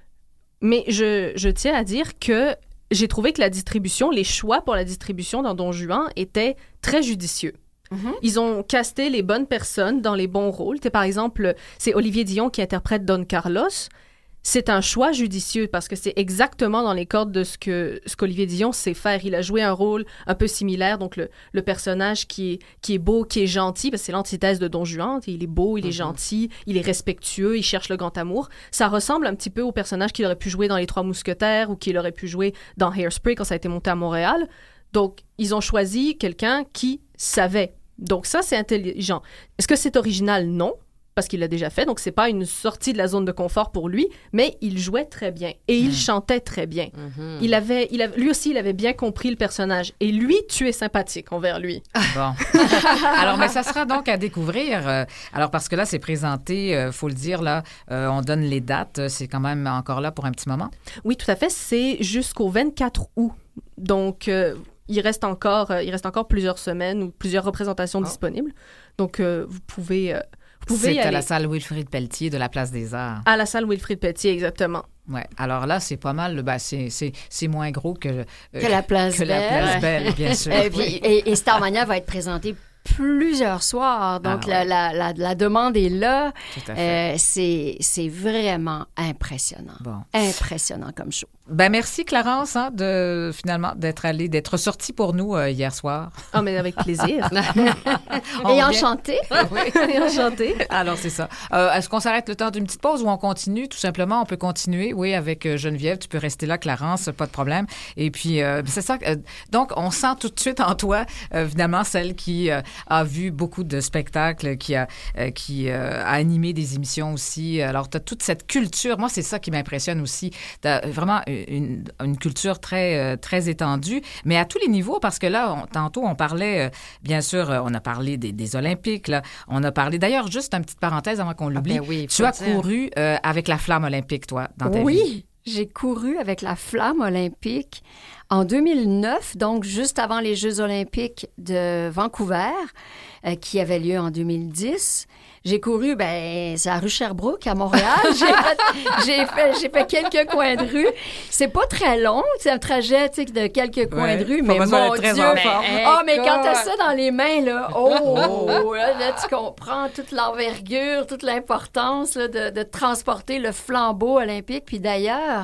Mais je, je tiens à dire que j'ai trouvé que la distribution, les choix pour la distribution dans Don Juan étaient très judicieux. Mhm. Ils ont casté les bonnes personnes dans les bons rôles. T'sais, par exemple, c'est Olivier Dion qui interprète Don Carlos. C'est un choix judicieux parce que c'est exactement dans les cordes de ce que ce qu'Olivier Dion sait faire. Il a joué un rôle un peu similaire, donc le, le personnage qui est, qui est beau, qui est gentil, parce que c'est l'antithèse de Don Juan. Il est beau, il est Mm-hmm. gentil, il est respectueux, il cherche le grand amour. Ça ressemble un petit peu au personnage qu'il aurait pu jouer dans Les Trois Mousquetaires ou qu'il aurait pu jouer dans Hairspray quand ça a été monté à Montréal. Donc, ils ont choisi quelqu'un qui savait. Donc ça, c'est intelligent. Est-ce que c'est original? Non. Parce qu'il l'a déjà fait, donc c'est pas une sortie de la zone de confort pour lui, mais il jouait très bien et il Mm. chantait très bien. Mhm. Il avait, il avait, lui aussi, il avait bien compris le personnage et lui, tu es sympathique envers lui. Bon. Alors, mais ça sera donc à découvrir. Euh, alors, parce que là, c'est présenté, euh, faut le dire, là, euh, on donne les dates. euh, C'est quand même encore là pour un petit moment. Oui, tout à fait, c'est jusqu'au vingt-quatre août. Donc, euh, il reste encore, euh, il reste encore plusieurs semaines ou plusieurs représentations Ah. disponibles. Donc, euh, vous pouvez, euh, vous pouvez y C'est à aller la salle Wilfrid Pelletier de la Place des Arts. à la salle Wilfrid Pelletier, exactement. Ouais. Alors là, c'est pas mal. Ben, c'est, c'est, c'est moins gros que, euh, Que la Place que la Belle. Place Belle, bien sûr. Euh, puis- et, et Starmania va être présenté plusieurs soirs. Donc, Ah, la, ouais. la, la, la demande est là. Tout à fait. Euh, c'est, c'est vraiment impressionnant. Bon. Impressionnant comme show. Ben merci Clarence hein, de finalement d'être allée, d'être sortie pour nous euh, hier soir. Ah, mais avec plaisir. On Et vient- enchanté. Et enchanté. Alors c'est ça. Euh, est-ce qu'on s'arrête le temps d'une petite pause ou on continue tout simplement? On peut continuer, oui, avec euh, Geneviève. Tu peux rester là, Clarence, pas de problème. Et puis euh, c'est ça. euh, donc on sent tout de suite en toi, euh, évidemment, celle qui euh, a vu beaucoup de spectacles, qui a euh, qui euh, a animé des émissions aussi. Alors tu as toute cette culture. Moi c'est ça qui m'impressionne aussi. T'as vraiment une, une culture très euh, très étendue, mais à tous les niveaux parce que là, on, tantôt on parlait, euh, bien sûr, euh, on a parlé des, des Olympiques. Là, on a parlé. D'ailleurs, juste une petite parenthèse avant qu'on l'oublie. ben oui, il tu faut as le dire. couru euh, avec la flamme olympique, toi, dans ta vie. Oui, j'ai couru avec la flamme olympique en deux mille neuf, donc juste avant les Jeux olympiques de Vancouver, euh, qui avaient lieu en deux mille dix. J'ai couru, ben, c'est à rue Sherbrooke, à Montréal. J'ai fait, j'ai fait, j'ai fait quelques coins de rue. C'est pas très long, c'est un trajet, tu sais, de quelques coins Ouais, de rue, pas mais besoin mon d'être très Dieu! en forme. Oh, mais quand t'as ça dans les mains, là, oh, là, là, tu comprends toute l'envergure, toute l'importance là, de, de transporter le flambeau olympique. Puis d'ailleurs,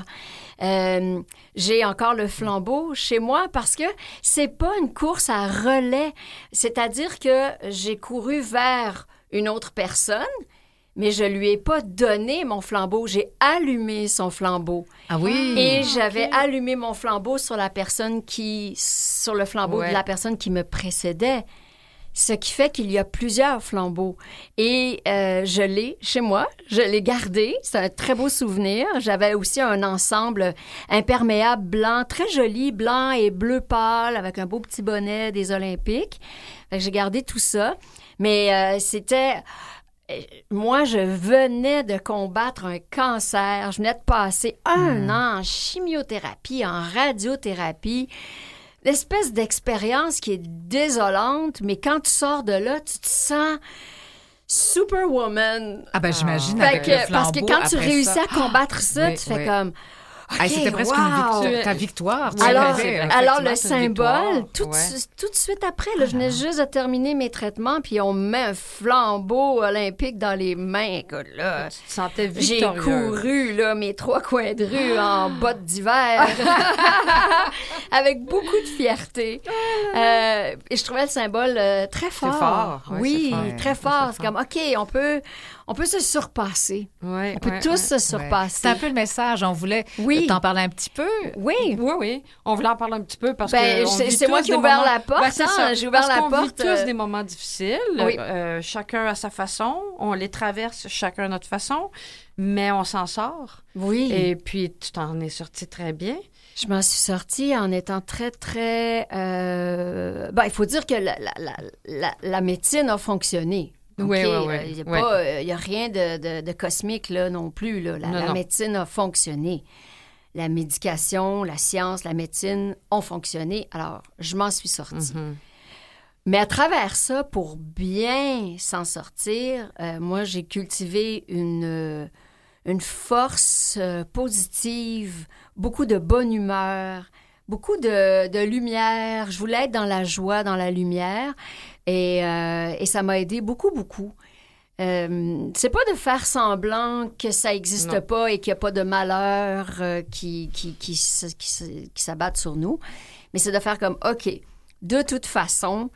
euh, j'ai encore le flambeau chez moi parce que c'est pas une course à relais. C'est-à-dire que j'ai couru vers une autre personne, mais je lui ai pas donné mon flambeau. J'ai allumé son flambeau. Ah oui. Et j'avais allumé mon flambeau sur la personne qui, sur le flambeau Ouais. de la personne qui me précédait. Ce qui fait qu'il y a plusieurs flambeaux. Et euh, je l'ai chez moi, je l'ai gardé. C'est un très beau souvenir. J'avais aussi un ensemble imperméable blanc, très joli, blanc et bleu pâle, avec un beau petit bonnet des Olympiques. Fait que j'ai gardé tout ça. Mais euh, c'était... euh, Moi, je venais de combattre un cancer. Je venais de passer un an en chimiothérapie, en radiothérapie. L'espèce d'expérience qui est désolante, mais quand tu sors de là, tu te sens superwoman. Ah ben j'imagine Fait avec que- le flambeau. parce que quand tu après réussis ça- à combattre ça, oui, tu fais oui. comme... Hey, OK, c'était presque wow! une victoire, ta victoire. tu Alors, l'avais, hein. alors le effectivement, c'est une symbole, victoire. tout, de Ouais. su- tout de suite après, là, je venais juste de terminer mes traitements, puis on me met un flambeau olympique dans les mains. Écoute, là, Tu te sentais j'ai victorieuse. couru là, mes trois coins de rue en bottes d'hiver avec beaucoup de fierté. Euh, et je trouvais le symbole euh, très fort. fort, ouais, oui, c'est fort. très Ouais, fort. c'est C'est comme, OK, on peut, on peut se surpasser. Ouais, On peut ouais, tous ouais. se Ouais. surpasser. C'est un peu le message. On voulait, Oui. Oui. T'en parles un petit peu? Oui. Oui, oui. On voulait en parler un petit peu parce Ben, que. c'est, c'est moi qui ai ouvert moments... la porte. Ben, c'est hein? ça. J'ai ouvert parce la qu'on porte. vit tous des moments difficiles. Oui. Euh, chacun à sa façon. On les traverse chacun à notre façon, mais on s'en sort. Oui. Et puis, tu t'en es sorti très bien. Je m'en suis sortie en étant très, très... Euh... Ben, il faut dire que la, la, la, la, la médecine a fonctionné. Oui, okay? oui, oui. Il n'y a, oui. euh, y a rien de, de, de cosmique là, non plus. Là. La, non, la non. médecine a fonctionné. La médication, la science, la médecine ont fonctionné. Alors, je m'en suis sortie. Mm-hmm. Mais à travers ça, pour bien s'en sortir, euh, moi, j'ai cultivé une, une force euh, positive, beaucoup de bonne humeur, beaucoup de, de lumière. Je voulais être dans la joie, dans la lumière. Et, euh, et ça m'a aidé beaucoup, beaucoup. Euh, c'est pas de faire semblant que ça n'existe pas et qu'il n'y a pas de malheur euh, qui, qui, qui, qui, qui, qui s'abattent sur nous. Mais c'est de faire comme, OK, de toute façon,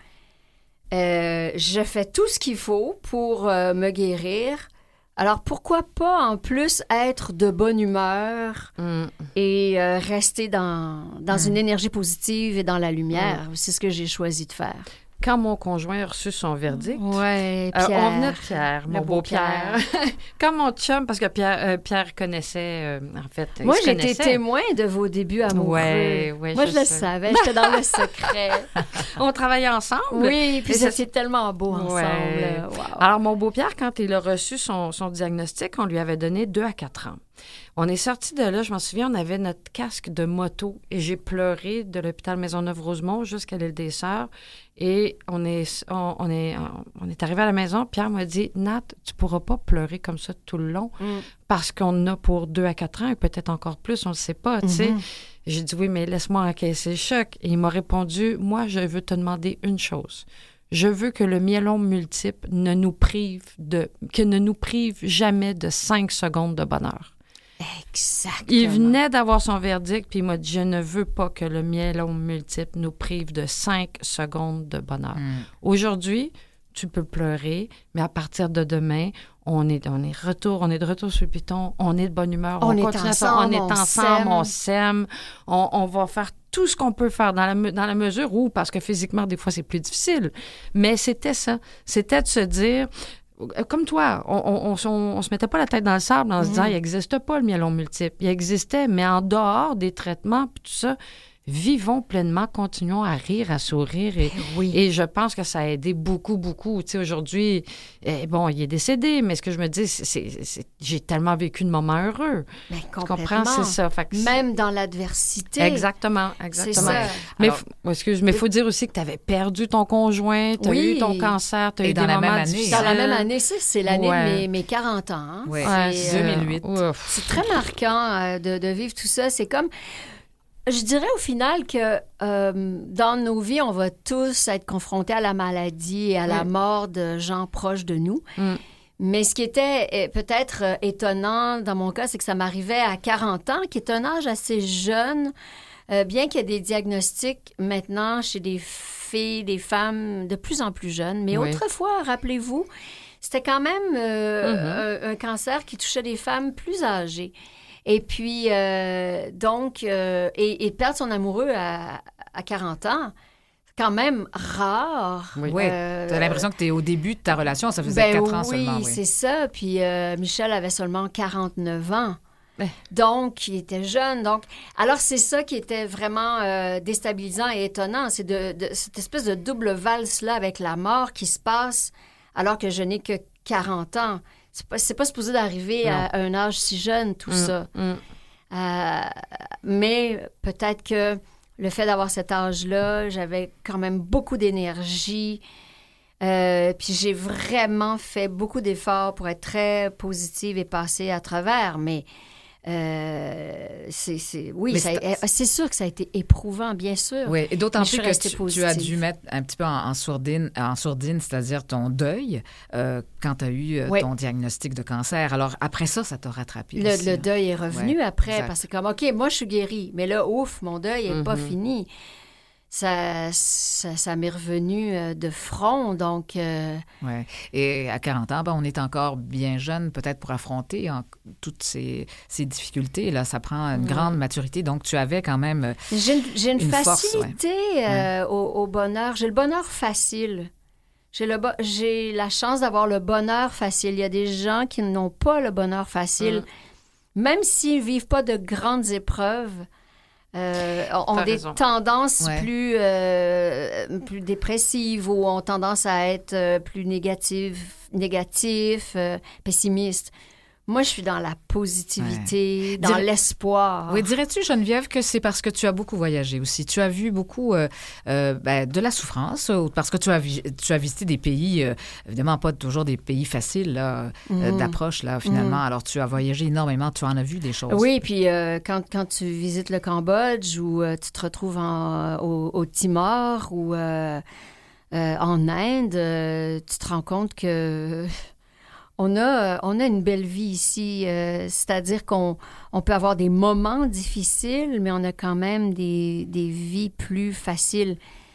euh, je fais tout ce qu'il faut pour euh, me guérir. Alors, pourquoi pas, en plus, être de bonne humeur mm. et euh, rester dans, dans mm. une énergie positive et dans la lumière? Mm. C'est ce que j'ai choisi de faire. Quand mon conjoint a reçu son verdict, ouais, euh, Pierre, on venait de Pierre, mon beau Pierre. Pierre. Comme mon chum, parce que Pierre, euh, Pierre connaissait, euh, en fait, moi, il se j'étais connaissait. témoin de vos débuts amoureux. Ouais, ouais, moi, je, je le sais. savais, j'étais dans le secret. On travaillait ensemble. Oui, puis ça, c'était tellement beau ensemble. Ouais. Wow. Alors, mon beau-Pierre, quand il a reçu son, son diagnostic, on lui avait donné deux à quatre ans. On est sorti de là, je m'en souviens, on avait notre casque de moto et j'ai pleuré de l'hôpital Maisonneuve-Rosemont jusqu'à l'île des Sœurs. Et on est, on, on est, on est arrivé à la maison. Pierre m'a dit, Nat, tu pourras pas pleurer comme ça tout le long mm. parce qu'on a pour deux à quatre ans et peut-être encore plus, on le sait pas, tu sais. Mm-hmm. J'ai dit, oui, mais laisse-moi encaisser le choc. Et il m'a répondu, moi, je veux te demander une chose. Je veux que le myélome multiple ne nous prive de, que ne nous prive jamais de cinq secondes de bonheur. Exactement. Il venait d'avoir son verdict, puis il m'a dit, je ne veux pas que le myélome multiple nous prive de cinq secondes de bonheur. Mm. Aujourd'hui, tu peux pleurer, mais à partir de demain, on est, on est, retour, on est de retour sur le piton, on est de bonne humeur, on, on est continue ensemble, on est on ensemble, s'aime. on s'aime, on, on va faire tout ce qu'on peut faire dans la, dans la mesure où, parce que physiquement, des fois, c'est plus difficile. Mais c'était ça. C'était de se dire... Comme toi, on, on, on, on se mettait pas la tête dans le sable en se disant, il n'existe pas le myélome multiple. Il existait, mais en dehors des traitements, puis tout ça, vivons pleinement, continuons à rire, à sourire. Et, oui. et je pense que ça a aidé beaucoup, beaucoup. Tu sais, aujourd'hui, eh, bon, il est décédé, mais ce que je me dis, c'est, c'est, c'est j'ai tellement vécu de moments heureux. Mais tu comprends? C'est ça. Fait que même dans l'adversité. Exactement, exactement. C'est ça. Mais, Alors, f... excuse, mais il faut dire aussi que tu avais perdu ton conjoint, tu as oui. eu ton cancer, tu as eu dans des la moments même année. difficiles. Dans la même année, ça, c'est l'année ouais. de mes, mes quarante ans. Hein? Oui, c'est, deux mille huit. Euh, c'est très marquant euh, de, de vivre tout ça. C'est comme... Je dirais au final que euh, dans nos vies, on va tous être confrontés à la maladie et à la mm. mort de gens proches de nous. Mm. Mais ce qui était peut-être étonnant dans mon cas, c'est que ça m'arrivait à quarante ans, qui est un âge assez jeune, euh, bien qu'il y ait des diagnostics maintenant chez des filles, des femmes de plus en plus jeunes. Mais oui. autrefois, rappelez-vous, c'était quand même euh, mm-hmm. un, un cancer qui touchait des femmes plus âgées. Et puis, euh, donc, euh, et, et perdre son amoureux à, à quarante ans, c'est quand même rare. Oui, oui. Euh, tu as l'impression que tu es au début de ta relation, ça faisait ben quatre ans oui, seulement. Oui, c'est ça. Puis euh, Michel avait seulement quarante-neuf ans. Ben. Donc, il était jeune. Donc, alors, c'est ça qui était vraiment euh, déstabilisant et étonnant. C'est de, de, cette espèce de double valse-là avec la mort qui se passe alors que je n'ai que quarante ans. C'est pas, c'est pas supposé d'arriver non. à un âge si jeune, tout mmh, ça. Mmh. Euh, mais peut-être que le fait d'avoir cet âge-là, j'avais quand même beaucoup d'énergie. Euh, puis j'ai vraiment fait beaucoup d'efforts pour être très positive et passer à travers. Mais euh, c'est, c'est, oui, mais ça, c'est... c'est sûr que ça a été éprouvant, bien sûr. Oui, et d'autant plus que tu, positive. tu as dû mettre un petit peu en, en sourdine, en sourdine, c'est-à-dire ton deuil, euh, quand tu as eu euh, oui. ton diagnostic de cancer. Alors, après ça, ça t'a rattrapé Le, aussi, le hein. deuil est revenu ouais, après, exact. parce que comme, OK, moi, je suis guérie, mais là, ouf, mon deuil n'est mm-hmm. pas fini. ça, ça, ça m'est revenu euh, de front. Donc, euh... ouais. Et à quarante ans, ben, on est encore bien jeune, peut-être pour affronter en, toutes ces, ces difficultés. Là, ça prend une mmh. grande maturité. Donc, tu avais quand même J'ai une, j'ai une, une facilité force, ouais. euh, ouais. au, au bonheur. J'ai le bonheur facile. J'ai, le bo- j'ai la chance d'avoir le bonheur facile. Il y a des gens qui n'ont pas le bonheur facile. Mmh. Même s'ils ne vivent pas de grandes épreuves, euh, ont T'as des raison. tendances ouais. plus, euh, plus dépressives ou ont tendance à être euh, plus négatives, négatifs, euh, pessimistes. Moi, je suis dans la positivité, ouais. dans Dir- l'espoir. Oui, dirais-tu, Geneviève, que c'est parce que tu as beaucoup voyagé aussi? Tu as vu beaucoup euh, euh, ben, de la souffrance, ou parce que tu as, vi- tu as visité des pays, euh, évidemment pas toujours des pays faciles là, mmh. euh, d'approche, là, finalement. Mmh. Alors, tu as voyagé énormément, tu en as vu des choses. Oui, puis euh, quand, quand tu visites le Cambodge ou euh, tu te retrouves en, au, au Timor ou euh, euh, en Inde, euh, tu te rends compte que... On a, on a une belle vie ici, euh, c'est-à-dire qu'on on peut avoir des moments difficiles, mais on a quand même des, des vies plus faciles.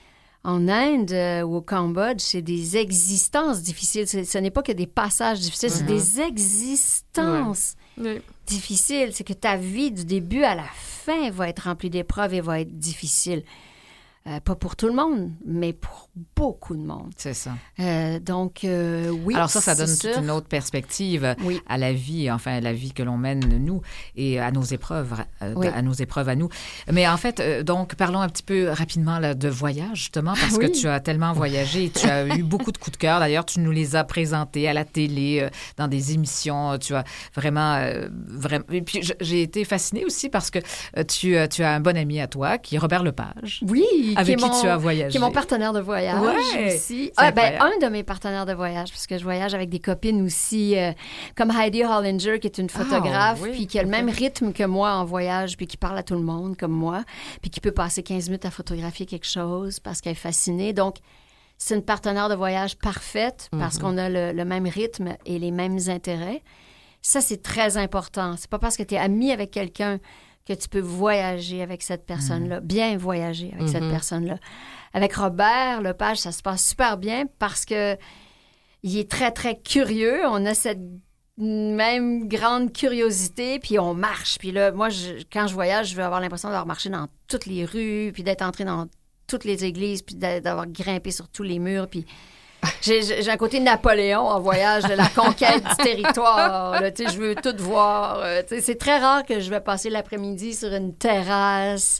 En Inde euh, ou au Cambodge, c'est des existences difficiles. C'est, ce n'est pas que des passages difficiles, mm-hmm. c'est des existences ouais. difficiles. C'est que ta vie, du début à la fin, va être remplie d'épreuves et va être difficile. Euh, pas pour tout le monde, mais pour beaucoup de monde. C'est ça. Euh, donc, euh, oui, alors ça, ça donne sûr. toute une autre perspective oui. à la vie, enfin, à la vie que l'on mène, nous, et à nos épreuves, euh, oui. à nos épreuves à nous. Mais en fait, euh, donc, parlons un petit peu rapidement là, de voyage, justement, parce oui. que tu as tellement voyagé et tu as eu beaucoup de coups de cœur. D'ailleurs, tu nous les as présentés à la télé, euh, dans des émissions. Tu as vraiment... Euh, vraiment... Et puis, j'ai été fascinée aussi parce que euh, tu, euh, tu as un bon ami à toi, qui est Robert Lepage. Oui, avec qui, qui, mon, tu as voyagé. Qui est mon partenaire de voyage ouais, aussi. Ah, ben, un de mes partenaires de voyage, parce que je voyage avec des copines aussi, euh, comme Heidi Hollinger, qui est une photographe, ah, oui, puis qui a okay. le même rythme que moi en voyage, puis qui parle à tout le monde comme moi, puis qui peut passer quinze minutes à photographier quelque chose parce qu'elle est fascinée. Donc, c'est une partenaire de voyage parfaite parce mm-hmm. qu'on a le, le même rythme et les mêmes intérêts. Ça, c'est très important. C'est pas parce que tu es ami avec quelqu'un que tu peux voyager avec cette personne-là, mmh. bien voyager avec mmh. cette personne-là. Avec Robert Lepage, ça se passe super bien parce que il est très, très curieux. On a cette même grande curiosité, puis on marche. Puis là, moi, je, quand je voyage, je veux avoir l'impression d'avoir marché dans toutes les rues, puis d'être entré dans toutes les églises, puis d'avoir grimpé sur tous les murs, puis... J'ai, j'ai un côté Napoléon en voyage, de la conquête du territoire. Là, je veux tout voir. Euh, c'est très rare que je vais passer l'après-midi sur une terrasse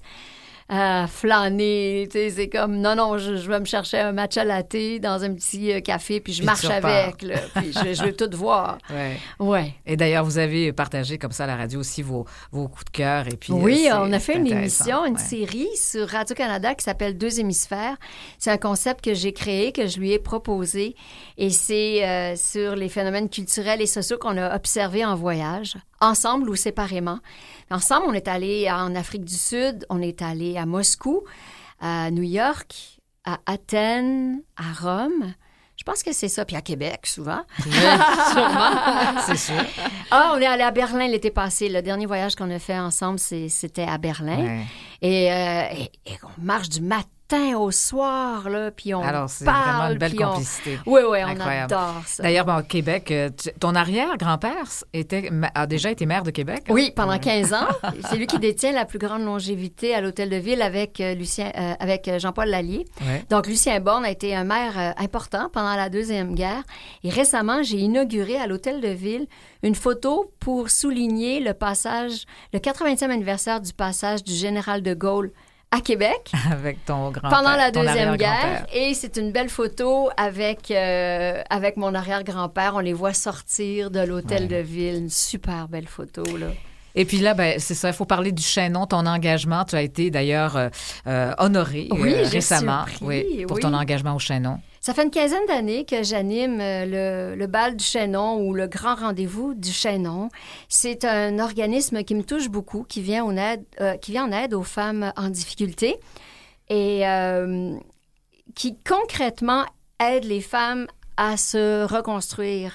à flâner. C'est comme, non, non, je, je vais me chercher un matcha latte dans un petit euh, café, puis je puis marche avec. Là, puis je, je veux tout voir. Ouais. Ouais. Et d'ailleurs, vous avez partagé comme ça à la radio aussi vos, vos coups de cœur. Et puis, oui, euh, on a fait une émission, une ouais. série sur Radio-Canada qui s'appelle Deux hémisphères. C'est un concept que j'ai créé, que je lui ai proposé. Et c'est euh, sur les phénomènes culturels et sociaux qu'on a observés en voyage, ensemble ou séparément. Ensemble, on est allé en Afrique du Sud, on est allé à Moscou, à New York, à Athènes, à Rome. Je pense que c'est ça. Puis à Québec, souvent. Oui, sûrement. C'est sûr. Ah, on est allé à Berlin l'été passé. Le dernier voyage qu'on a fait ensemble, c'est, c'était à Berlin. Ouais. Et, euh, et, et on marche du matin au soir, là, puis on Alors, c'est parle, vraiment une belle on... complicité. Oui, oui, on Incroyable. adore ça. D'ailleurs, ben, au Québec, tu... ton arrière-grand-père était... a déjà été maire de Québec? Oui, pendant quinze ans. C'est lui qui détient la plus grande longévité à l'Hôtel de Ville avec, euh, Lucien, euh, avec Jean-Paul Lallier. Ouais. Donc, Lucien Borne a été un maire euh, important pendant la Deuxième Guerre. Et récemment, j'ai inauguré à l'Hôtel de Ville une photo pour souligner le passage, le quatre-vingtième anniversaire du passage du général de Gaulle à Québec. Avec ton grand-père. Pendant la Deuxième Guerre. Et c'est une belle photo avec, euh, avec mon arrière-grand-père. On les voit sortir de l'Hôtel ouais. de Ville. Une super belle photo, là. Et puis là, ben, c'est ça, il faut parler du Chaînon, ton engagement. Tu as été d'ailleurs euh, euh, honoré oui, euh, récemment oui, pour oui. ton engagement au Chaînon. Ça fait une quinzaine d'années que j'anime le, le bal du Chaînon ou le grand rendez-vous du Chaînon. C'est un organisme qui me touche beaucoup, qui vient en aide, euh, qui vient en aide aux femmes en difficulté et euh, qui concrètement aide les femmes à se reconstruire,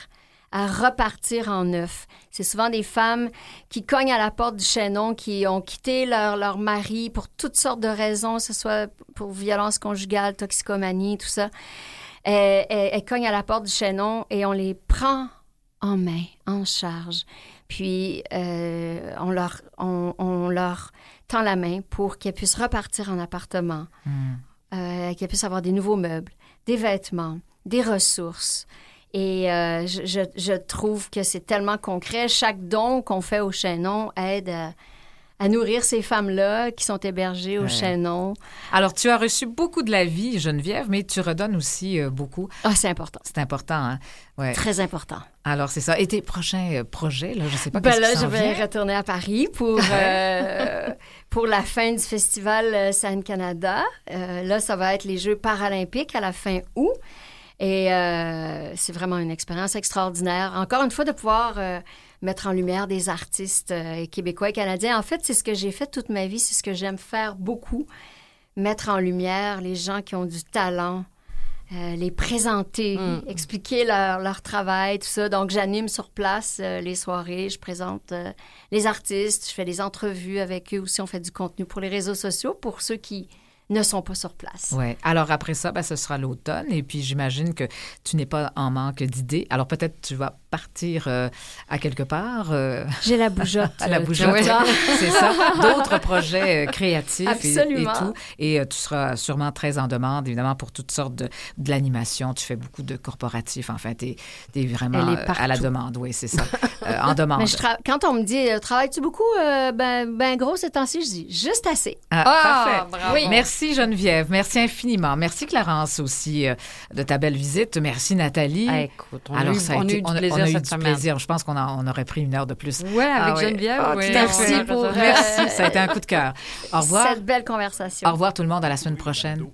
à repartir en neuf. C'est souvent des femmes qui cognent à la porte du chaînon, qui ont quitté leur, leur mari pour toutes sortes de raisons, que ce soit pour violence conjugale, toxicomanie, tout ça. Elles, elles, elles cognent à la porte du chaînon et on les prend en main, en charge. Puis, euh, on, leur, on, on leur tend la main pour qu'elles puissent repartir en appartement, mm. euh, qu'elles puissent avoir des nouveaux meubles, des vêtements, des ressources. Et euh, je, je, je trouve que c'est tellement concret. Chaque don qu'on fait au chaînon aide à, à nourrir ces femmes-là qui sont hébergées au ouais. chaînon. Alors, tu as reçu beaucoup de la vie, Geneviève, mais tu redonnes aussi euh, beaucoup. Ah, c'est important. C'est important, hein? Ouais. Très important. Alors, c'est ça. Et tes prochains euh, projets, là, je ne sais pas ben qu'est-ce là, qui s'en je vais vient? retourner à Paris pour, euh, pour la fin du festival Scène Canada. Euh, là, ça va être les Jeux paralympiques à la fin août. Et euh, c'est vraiment une expérience extraordinaire. Encore une fois, de pouvoir euh, mettre en lumière des artistes euh, québécois et canadiens. En fait, c'est ce que j'ai fait toute ma vie. C'est ce que j'aime faire beaucoup. Mettre en lumière les gens qui ont du talent, euh, les présenter, mm. expliquer leur, leur travail, tout ça. Donc, j'anime sur place euh, les soirées. Je présente euh, les artistes. Je fais des entrevues avec eux aussi. On fait du contenu pour les réseaux sociaux pour ceux qui ne sont pas sur place. Oui. Alors, après ça, ben, ce sera l'automne. Et puis, j'imagine que tu n'es pas en manque d'idées. Alors, peut-être tu vas partir euh, à quelque part. Euh... J'ai la bougeotte. à la bougeotte, oui. C'est ça. D'autres projets euh, créatifs et, et tout. Et euh, tu seras sûrement très en demande, évidemment, pour toutes sortes de, de l'animation. Tu fais beaucoup de corporatifs. Enfin, tu es vraiment euh, à la demande. Oui, c'est ça. Euh, en demande. Mais je tra- quand on me dit euh, « Travailles-tu beaucoup? Euh, ben, ben gros, ces temps-ci, je dis « Juste assez. » Ah, parfait. Bravo. Oui. Merci. Merci Geneviève, merci infiniment. Merci Clarence aussi euh, de ta belle visite. Merci Nathalie. Ah, écoute, on Alors, a eu, ça a on été, a eu du on a, plaisir on a eu cette du semaine. plaisir. Je pense qu'on a, on aurait pris une heure de plus. Oui, avec ah, Geneviève. Ouais. Oui. Oh, merci ouais. pour Merci, ça a été un coup de cœur. Au revoir. Cette belle conversation. Au revoir tout le monde, à la semaine prochaine.